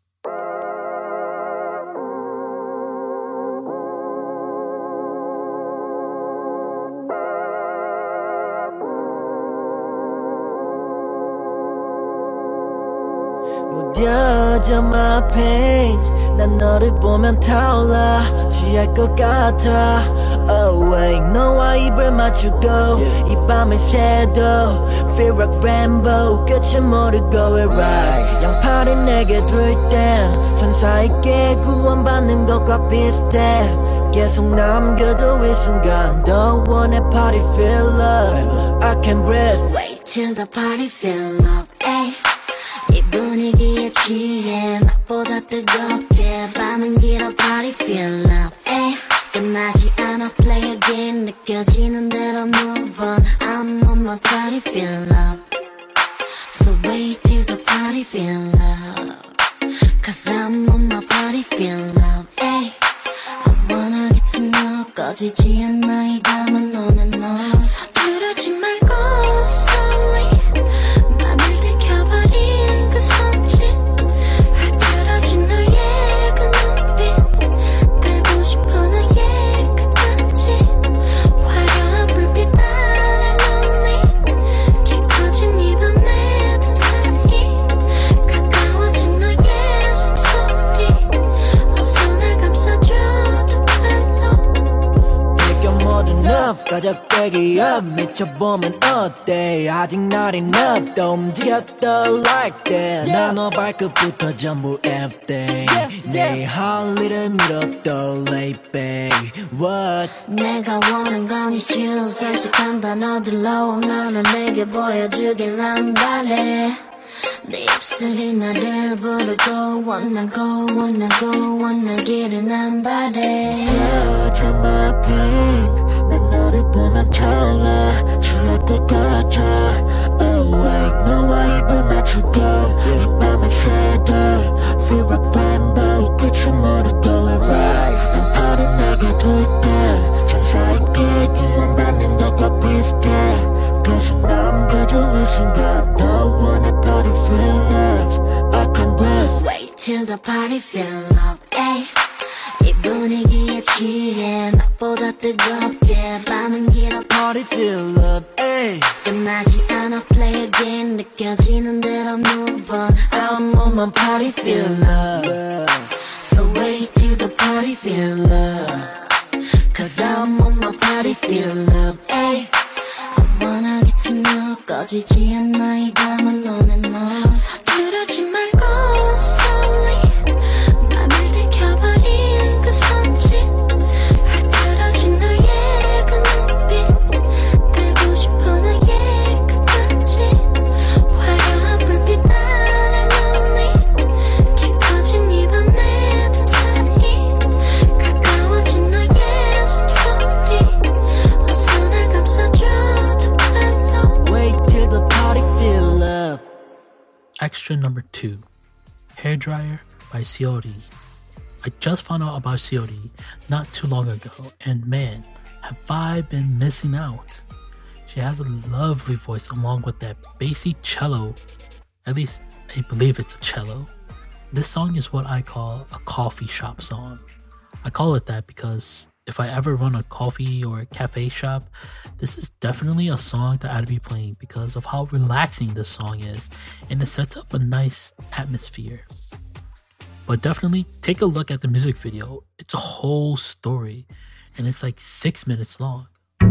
무뎌져 my pain. 난 너를 보면 타올라 취할 것 같아. Oh wait 너와 입을 맞추고 이 밤을 새도 Feel like rainbow 끝을 모르고 we're right. 양팔을 내게 들 땐 천사에게 구원받는 것과 비슷해. 계속 남겨져 이 순간 더 원해 party feel love. I can't breathe. Wait till the party feel love. Ay. 이 분위기에 취해 낮보다 뜨겁게 밤은 길어 party feel love. Ay. 끝나지 않아 play again 느껴지는 대로 move on. I'm on my party feel love. So wait till the party feel love. Cause I'm on my party feel love. Ay. I wanna get to know 꺼지지 않아 이 밤은 너는 너. 서두르지 말고 slowly 맘을 들켜버린 그 손짓 흐트러진 너의 그 눈빛 알고 싶어 너의 끝까지 화려한 불빛 아래 lonely 깊어진 이 밤의 틈 사이 가까워진 너의 숨소리 어서 날 감싸줘 두 팔로. 내게 모든 love 가져빼기 up 미쳐보면 어때. 아직 not enough 또 움직였더 like that. 나 너 발끝부터 전부 everything. 내 할 일을 밀었더 late babe. What 내가 원한 건 이슈 솔직한 단어들로 너를 내게 보여주길 난 바래. 네 입술이 나를 부르고 원하고 원하기를 난 바래. Touch my pain. 난 너를 보면 타올라 취할 것 같아. Oh wait 너와 입을 맞추고 이 밤을 새도 Feel like 순간 너와 내 body feel love I can breathe Wait till the party feel love ay. 이 분위기에 취해 낮보다 뜨겁게 밤은 길어 Party feel love ay. 끝나지 않아 play again 느껴지는 대로 move on I'm on my party feel love So wait till the party feel love Cause I'm on my party feel love ay. I wanna get to know 꺼지지 않아 이 밤은 너네 너 서두르지 말고 slowly 맘을 들켜버린 그 손짓 흐트러진 너의 그 눈빛 알고 싶어 너의 끝까지 화려한 불빛 아래 눈이 깊어진 이 밤의 틈 사이 가까워진 너의 숨소리 어서 날 감싸줘 두 팔로 Wait till the party feel love Extra number 2, Hairdryer by COD. I just found out about COD not too long ago, and man, have I been missing out. She has a lovely voice along with that bassy cello. At least, I believe it's a cello. This song is what I call a coffee shop song. I call it that because if I ever run a coffee or a cafe shop, this is definitely a song that I'd be playing because of how relaxing this song is, and it sets up a nice atmosphere. But definitely take a look at the music video. It's a whole story, and it's like 6 minutes long.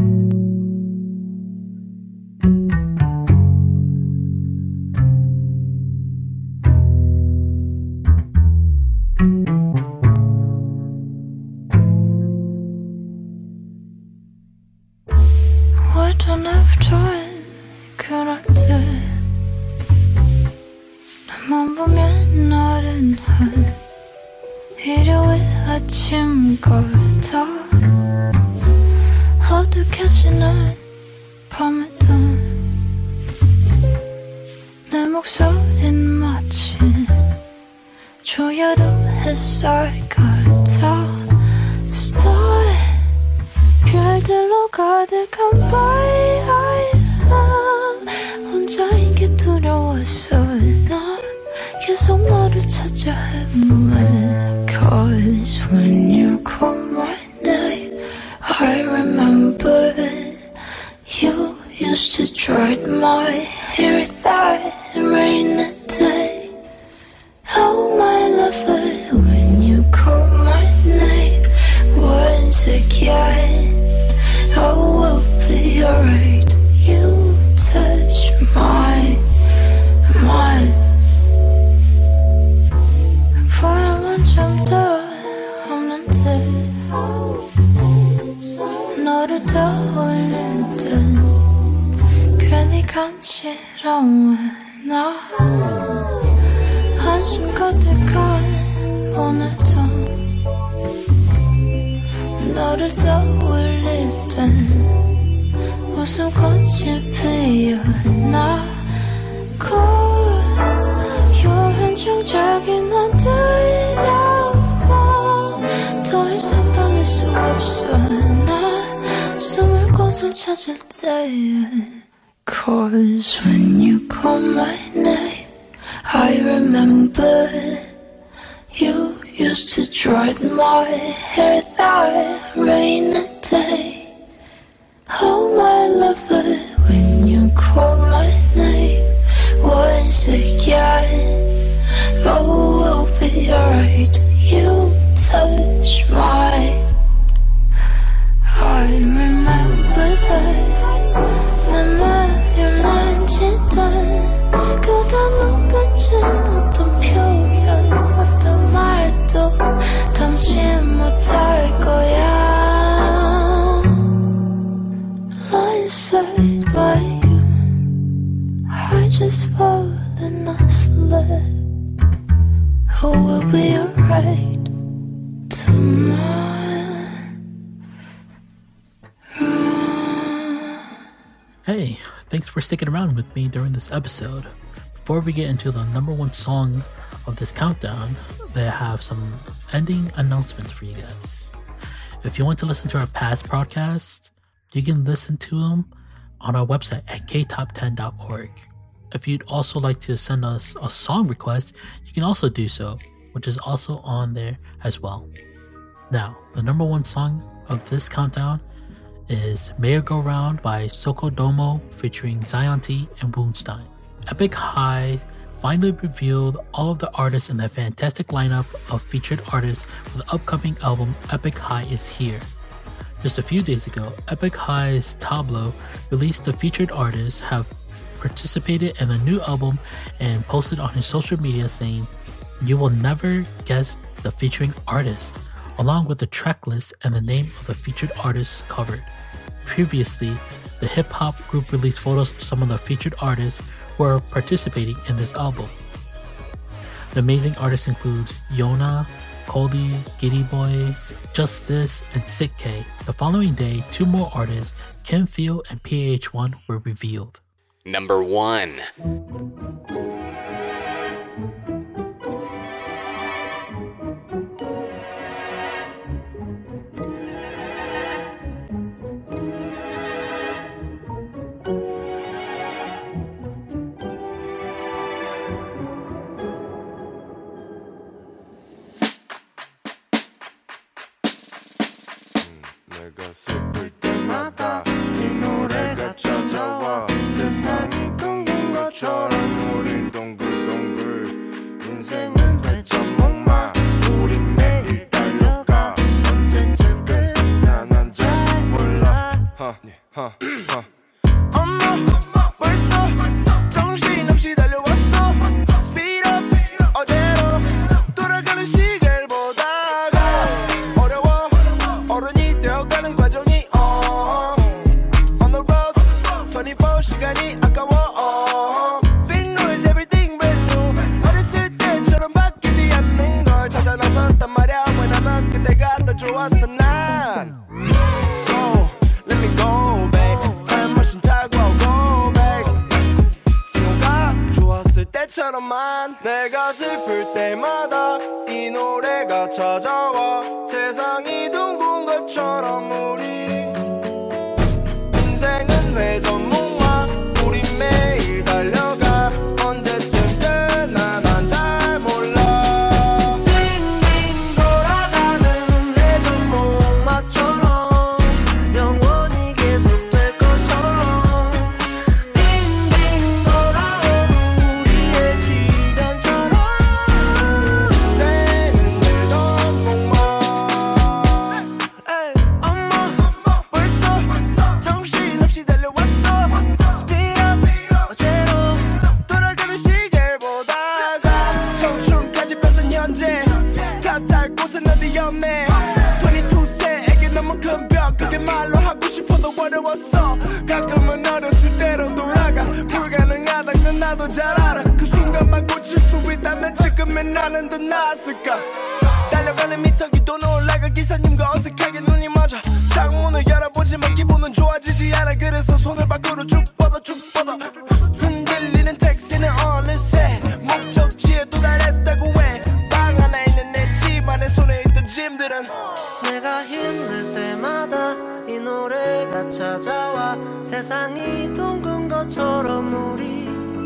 I don't have time 그럴 때 나만 보면 나른한 일요일 아침 같아 어둑해지는 밤에도 내 목소린 마치 초여름 햇살 같아 Star 별들로 가득한 밤 혼자인 게 두려워서 나 계속 너를 찾아 헤매 Cause when you call my name I remember You used to dry my hair that rainy day Oh my lover when you call my name once again Oh, we'll be alright. You touch my mind. 바람은 좀 더 없는데 너를 떠올릴 땐 괜히 간지러워 나 한숨 가득한 오늘도 너를 떠올릴 땐 웃음꽃이 피어나 고요한정적인 너들이라고 더 이상 달릴 수 없어 나 숨을 곳을 찾을 때에 Cause when you call my name I remember You used to dry my hair that rainy day Oh my lover, when you call my name once again Oh, we'll be alright, you touch my I remember that 내 말을 만지던 그대 눈빛은 어떤 표현 어떤 말도 담지 못할 거야 Blindsided by you I just fallen asleep Oh, we'll be alright tonight Hey, thanks for sticking around with me during this episode. Before we get into the number one song of this countdown, I have some ending announcements for you guys. If you want to listen to our past podcasts, you can listen to them on our website at ktop10.org. If you'd also like to send us a song request, you can also do so, which is also on there as well. Now, the number one song of this countdown is Merry Go Round by Soko Domo featuring Zion T and Boomstein. Epic High finally revealed all of the artists in their fantastic lineup of featured artists for the upcoming album Epic High is here. Just a few days ago, Epic High's Tableau released the featured artists have participated in the new album and posted on his social media saying, "You will never guess the featuring artist," along with the track list and the name of the featured artists covered. Previously, the hip-hop group released photos of some of the featured artists who are participating in this album. The amazing artists include Yona, Cody, Giddy Boy, Justice, and Sick K. The following day, two more artists, Kim Feel and PH1, were revealed. Number 1. 내가 슬플 때마다 이 노래가 찾아와 세상이 둥근 것처럼 우린 동글동글 인생은 회전목마 우린 매일 달려가 언제쯤 끝나난 잘 몰라 엄마 벌써 정신없이 달려왔어 Speed up 어제로 돌아가는 시계를 보다가 어려워 어른이 되어가는 과정이 On the road 24시간이 아까워 Big noise everything brand new 어렸을 때처럼 바뀌지 않는 걸 찾아 나섰단 말야 왜냐면 그때가 더 좋았어 난 So let me go back Time machine 타고 go back 승호가 좋았을 때처럼만 내가 슬플 때마다 이 노래가 찾아와 세상이 둥근 것처럼 우리 인생은 회전목마 우리 매일 달려가 언제쯤 끝나 난 잘 몰라 빙빙 돌아가는 회전목마처럼 영원히 계속될 것처럼 빙빙 돌아오는 우리의 시간처럼 인생은 회전목마 엄마 벌써 정신없이 달려왔어 Speed up 어제로 돌아가는 시계를 보다가 청춘까지 뺏은 현재 탓할 곳은 어디 없네 22세에게 너무 큰 벽 그게 말로 하고 싶어도 어려웠어 가끔은 어렸을 때로 돌아가 불가능하단 건 나도 잘 알아 그 순간만 고칠 수 있다면 지금의 나는 더 나았을까 달려가는 미터기도 놀라가 기사님과 어색하게 눈이 맞아 창문을 열어보지만 기분은 좋아지지 않아 그래서 손을 밖으로 쭉 뻗어 흔들리는 택시는 어느새 목적지에 도달했다고 해 방 하나 있는 내 집안에 손에 있던 짐들은 내가 힘들 때마다 이 노래가 찾아와 세상이 둥근 것처럼 우리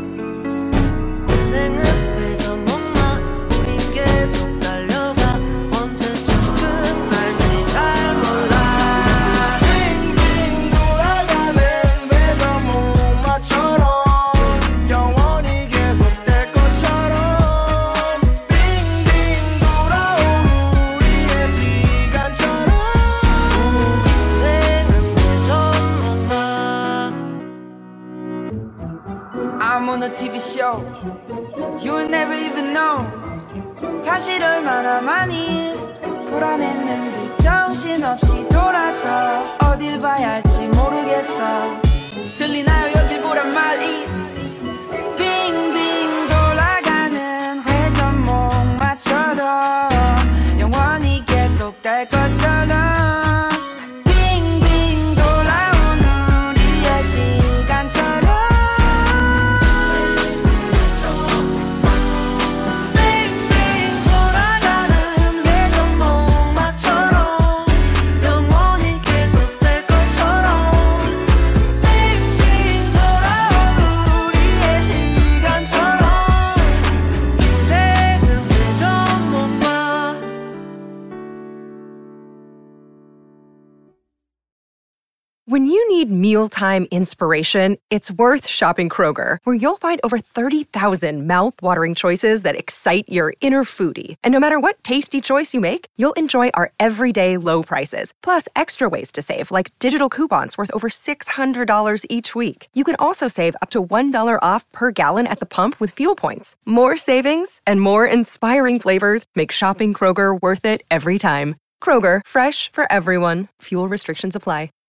인생은 회전목마 우린 계속 달려가 언제쯤 끝날지 잘 몰라 빙빙 돌아가는 회전목마처럼 영원히 계속될 것처럼 빙빙 돌아오는 우리의 시간처럼 인생은 회전목마 I'm on a TV show You will never even know 사실 얼마나 많이 불안했는지 정신없이 돌아서 어딜 봐야 할지 모르겠어 들리나요 여길 보란 말이 빙빙 돌아가는 회전목마처럼 영원히 계속될 것처럼 빙빙 돌아오는 우리의 시간처럼 빙빙 돌아가는 회전목마처럼 영원히 계속될 것처럼 빙빙 When you need mealtime inspiration, it's worth shopping Kroger, where you'll find over 30,000 mouth-watering choices that excite your inner foodie. And no matter what tasty choice you make, you'll enjoy our everyday low prices, plus extra ways to save, like digital coupons worth over $600 each week. You can also save up to $1 off per gallon at the pump with fuel points. More savings and more inspiring flavors make shopping Kroger worth it every time. Kroger, fresh for everyone. Fuel restrictions apply.